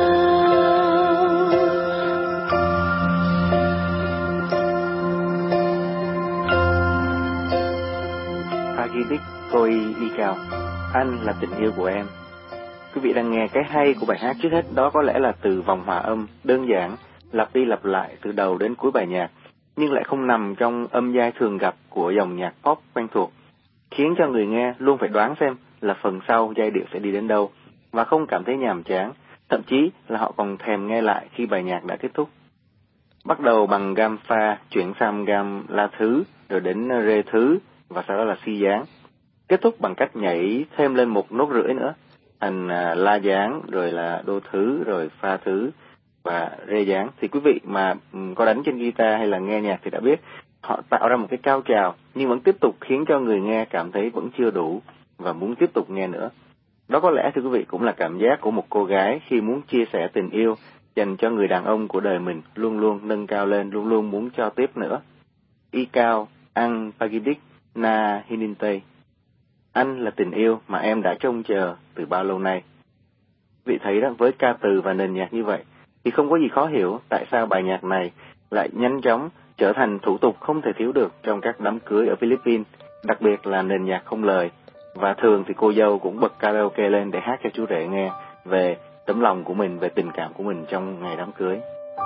J: Pag-ibig ko'y ikaw, anh là tình yêu của em. Quý vị đang nghe cái hay của bài hát. Trước hết đó có lẽ là từ vòng hòa âm đơn giản, lặp đi lặp lại từ đầu đến cuối bài nhạc, nhưng lại không nằm trong âm giai thường gặp của dòng nhạc pop quen thuộc, khiến cho người nghe luôn phải đoán xem là phần sau giai điệu sẽ đi đến đâu, và không cảm thấy nhàm chán, thậm chí là họ còn thèm nghe lại khi bài nhạc đã kết thúc. Bắt đầu bằng gam fa, chuyển sang gam la thứ, rồi đến rê thứ, và sau đó là si dáng. Kết thúc bằng cách nhảy thêm lên một nốt rưỡi nữa, thành la dáng, rồi là đô thứ, rồi fa thứ, và rê dáng. Thì quý vị mà có đánh trên guitar hay là nghe nhạc thì đã biết, họ tạo ra một cái cao trào, nhưng vẫn tiếp tục khiến cho người nghe cảm thấy vẫn chưa đủ, và muốn tiếp tục nghe nữa. Đó có lẽ thưa quý vị cũng là cảm giác của một cô gái khi muốn chia sẻ tình yêu dành cho người đàn ông của đời mình, luôn luôn nâng cao lên, luôn luôn muốn cho tiếp nữa. Ikaw ang pag-ibig na hinintay. Anh là tình yêu mà em đã trông chờ từ bao lâu nay. Vị thấy đó, với ca từ và nền nhạc như vậy thì không có gì khó hiểu tại sao bài nhạc này lại nhanh chóng trở thành thủ tục không thể thiếu được trong các đám cưới ở Philippines, đặc biệt là nền nhạc không lời. Và thường thì cô dâu cũng bật karaoke lên để hát cho chú rể nghe về tấm lòng của mình, về tình cảm của mình trong ngày đám cưới.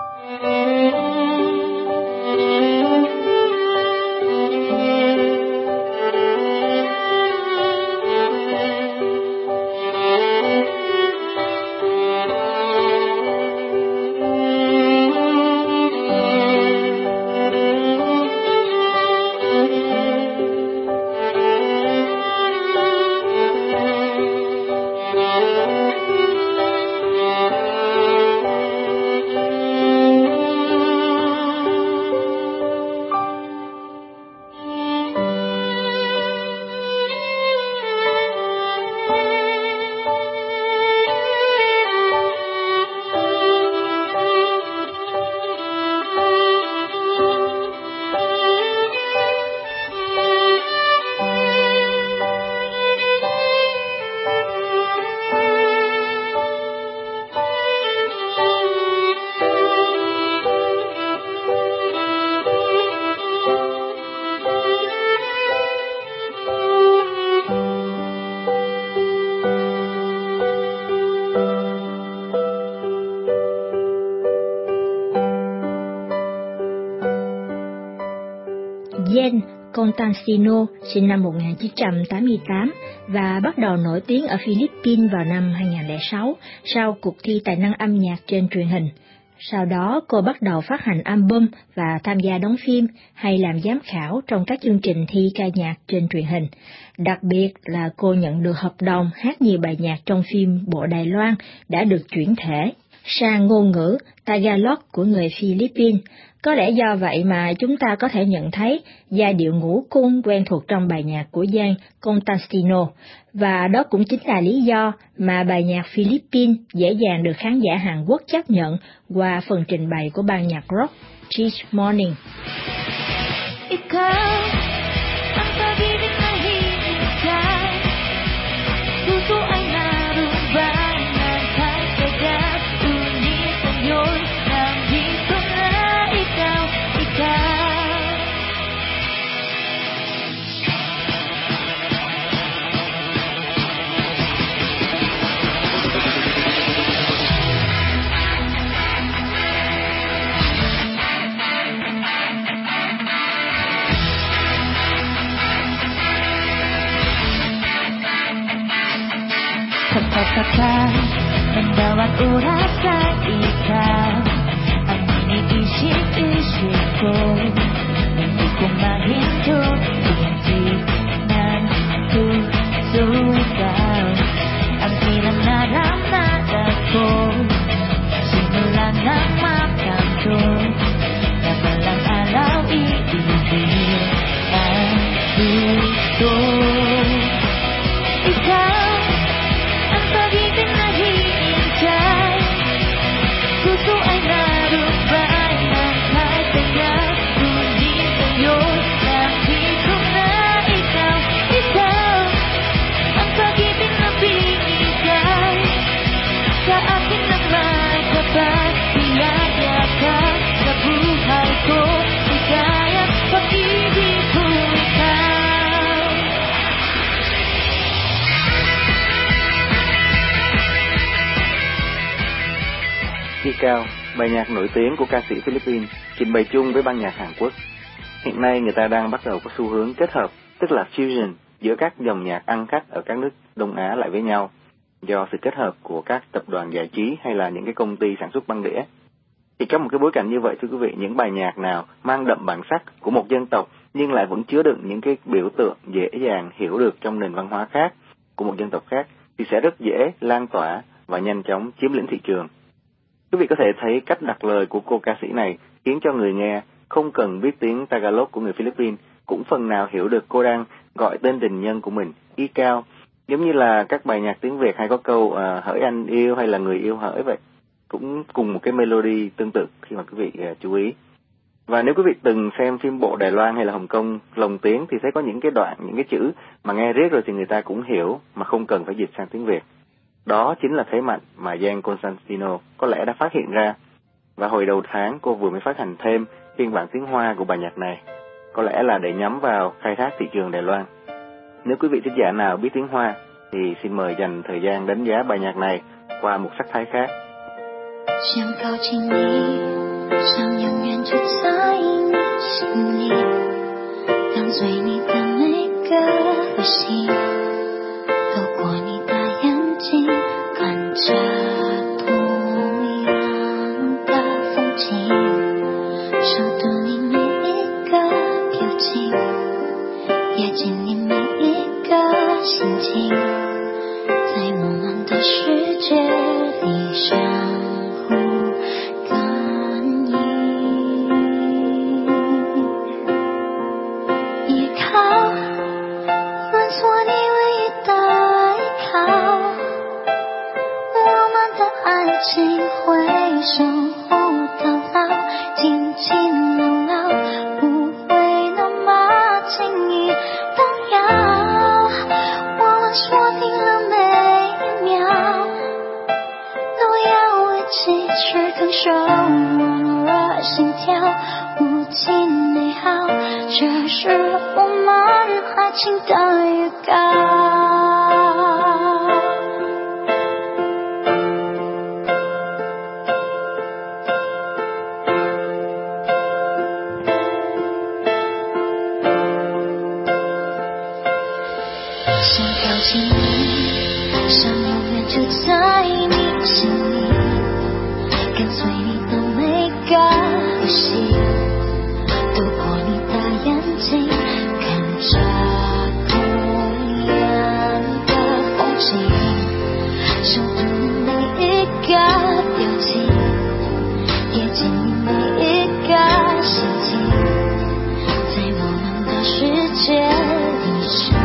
F: Jen Constantino sinh năm 1988 và bắt đầu nổi tiếng ở Philippines vào năm 2006 sau cuộc thi tài năng âm nhạc trên truyền hình. Sau đó cô bắt đầu phát hành album và tham gia đóng phim hay làm giám khảo trong các chương trình thi ca nhạc trên truyền hình. Đặc biệt là cô nhận được hợp đồng hát nhiều bài nhạc trong phim Bộ Đài Loan đã được chuyển thể sang ngôn ngữ Tagalog của người Philippines. Có lẽ do vậy mà chúng ta có thể nhận thấy giai điệu ngũ cung quen thuộc trong bài nhạc của Jen Constantino, và đó cũng chính là lý do mà bài nhạc Philippines dễ dàng được khán giả Hàn Quốc chấp nhận qua phần trình bày của ban nhạc rock This Morning.
I: Katakan mendapat urasa ikaw ang iniisip-isip ko, hindi ko mahinto hindi ng susugaw ang pinangaramdaman ko, simula ng makanto na balang araw iibig ang gusto. Ikaw
J: Ikaw, bài nhạc nổi tiếng của ca sĩ Philippines, trình bày chung với ban nhạc Hàn Quốc. Hiện nay người ta đang bắt đầu có xu hướng kết hợp, tức là fusion, giữa các dòng nhạc ăn khách ở các nước Đông Á lại với nhau, do sự kết hợp của các tập đoàn giải trí hay là những cái công ty sản xuất băng đĩa. Thì trong một cái bối cảnh như vậy, thưa quý vị, những bài nhạc nào mang đậm bản sắc của một dân tộc nhưng lại vẫn chứa đựng những cái biểu tượng dễ dàng hiểu được trong nền văn hóa khác của một dân tộc khác thì sẽ rất dễ lan tỏa và nhanh chóng chiếm lĩnh thị trường. Quý vị có thể thấy cách đặt lời của cô ca sĩ này khiến cho người nghe không cần biết tiếng Tagalog của người Philippines cũng phần nào hiểu được cô đang gọi tên tình nhân của mình, Ikaw, Giống như là các bài nhạc tiếng Việt hay có câu hỡi anh yêu hay là người yêu hỡi vậy, cũng cùng một cái melody tương tự khi mà quý vị chú ý. Và nếu quý vị từng xem phim bộ Đài Loan hay là Hồng Kông lồng tiếng thì sẽ có những cái đoạn, những cái chữ mà nghe riết rồi thì người ta cũng hiểu mà không cần phải dịch sang tiếng Việt. Đó chính là thế mạnh mà Giang Constantino có lẽ đã phát hiện ra. Và hồi đầu tháng cô vừa mới phát hành thêm phiên bản tiếng Hoa của bài nhạc này, có lẽ là để nhắm vào khai thác thị trường Đài Loan. Nếu quý vị thính giả nào biết tiếng Hoa thì xin mời dành thời gian đánh giá bài nhạc này qua một sắc thái khác.
I: 想靠近你，想永远住在你心里，跟随你的每个呼吸，透过你的眼睛，看着不一样的风景，熟读你每一个表情，也经历每一个心情，在我们的世界里相情会守护到老，紧紧牢牢，不会那么轻易动摇。我们锁定了每一秒，都要一起去感受温热心跳，无尽美好，这是我们爱情的预告。想永远住在你心里，跟随你的每个呼吸，透过你的眼睛，看着不一样的风景，守住你每一个表情，也经历每一个心情，在我们的世界里相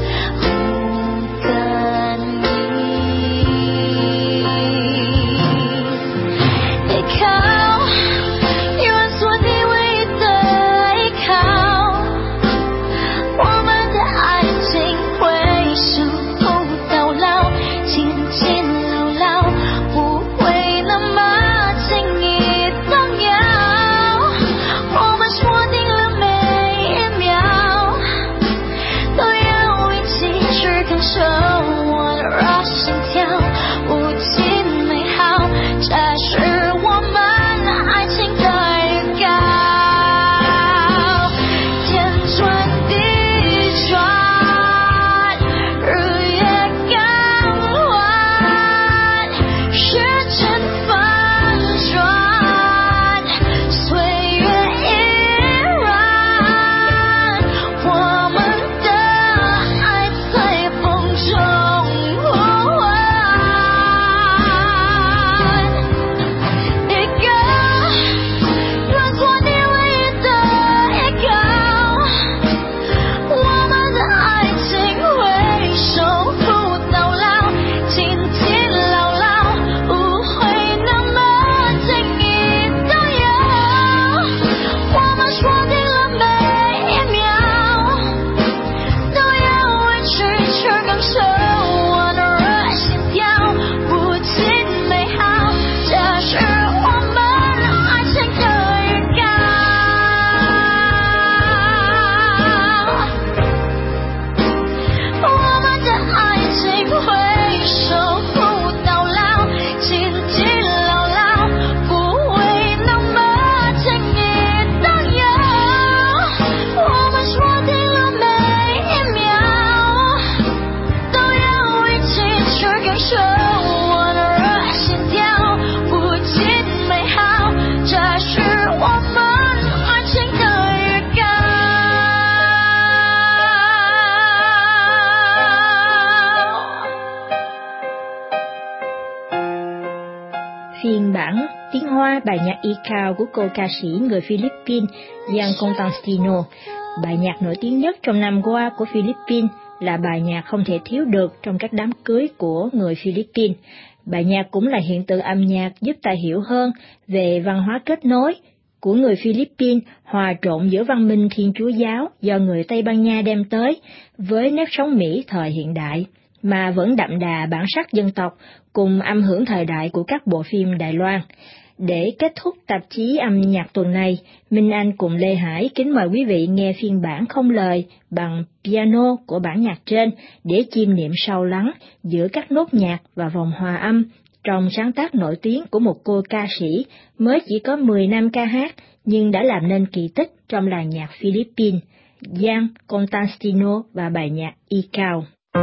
F: phiên bản tiếng Hoa bài nhạc Y Cao của cô ca sĩ người Philippines Giang Constantino, bài nhạc nổi tiếng nhất trong năm qua của Philippines là bài nhạc không thể thiếu được trong các đám cưới của người Philippines. Bài nhạc cũng là hiện tượng âm nhạc giúp ta hiểu hơn về văn hóa kết nối của người Philippines hòa trộn giữa văn minh Thiên Chúa giáo do người Tây Ban Nha đem tới với nếp sống Mỹ thời hiện đại, mà vẫn đậm đà bản sắc dân tộc cùng âm hưởng thời đại của các bộ phim Đài Loan. Để kết thúc tạp chí âm nhạc tuần này, Minh Anh cùng Lê Hải kính mời quý vị nghe phiên bản không lời bằng piano của bản nhạc trên để chiêm nghiệm sâu lắng giữa các nốt nhạc và vòng hòa âm trong sáng tác nổi tiếng của một cô ca sĩ mới chỉ có 10 năm ca hát nhưng đã làm nên kỳ tích trong làng nhạc Philippines, Giang Constantino và bài nhạc Ikaw.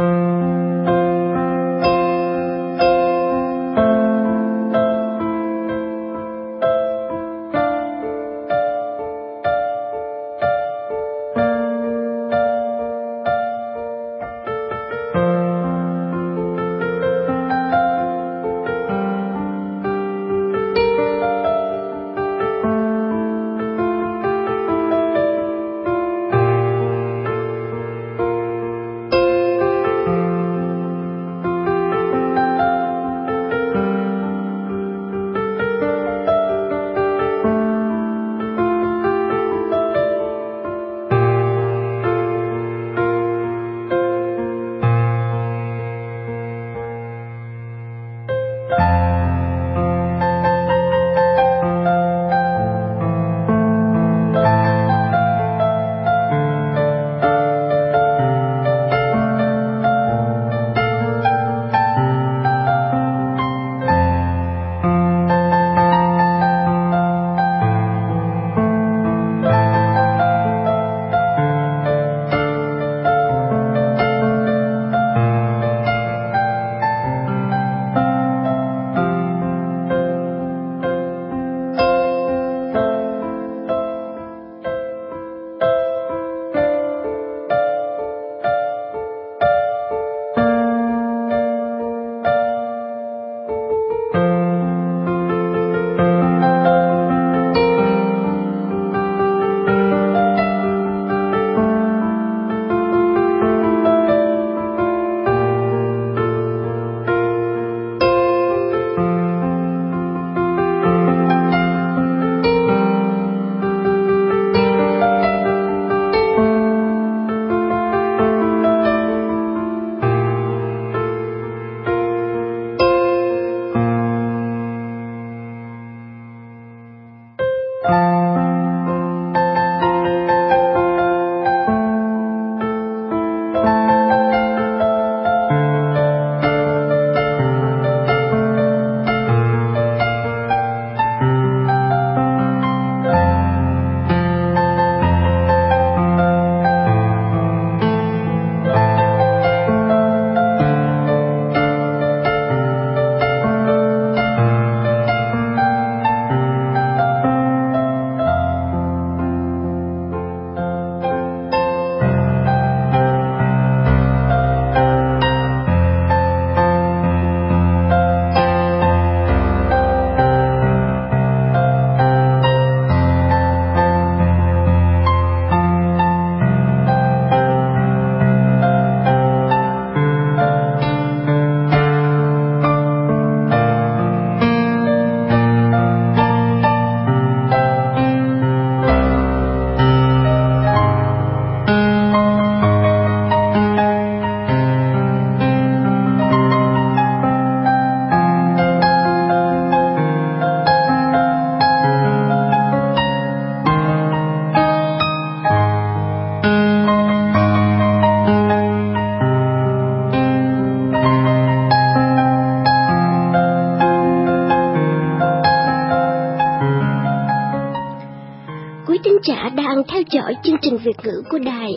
C: giả đang theo dõi chương trình Việt ngữ của đài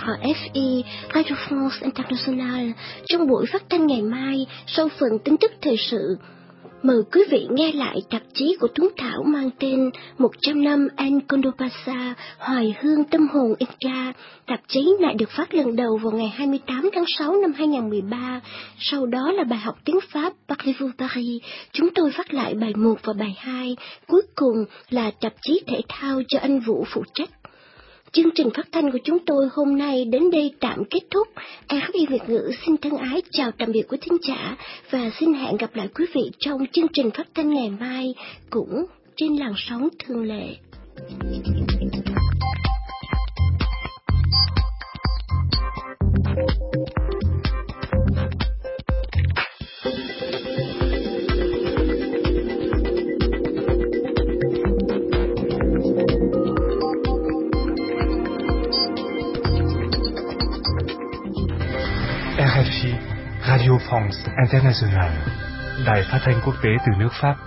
C: RFI Radio France International trong buổi phát thanh ngày mai sau phần tin tức thời sự. Mời quý vị nghe lại tạp chí của Tuấn Thảo mang tên 100 năm El Condopasa, hoài hương tâm hồn Inca. Tạp chí này được phát lần đầu vào ngày 28 tháng 6 năm 2013. Sau đó là bài học tiếng Pháp Parlez-vous Paris. Chúng tôi phát lại bài 1 và bài 2. Cuối cùng là tạp chí thể thao cho anh Vũ phụ trách. Chương trình phát thanh của chúng tôi hôm nay đến đây tạm kết thúc. RFI Việt ngữ xin thân ái chào tạm biệt quý thính giả và xin hẹn gặp lại quý vị trong chương trình phát thanh ngày mai cũng trên làn sóng thường lệ.
H: RFI, Radio France Internationale, đài phát thanh quốc tế từ nước Pháp.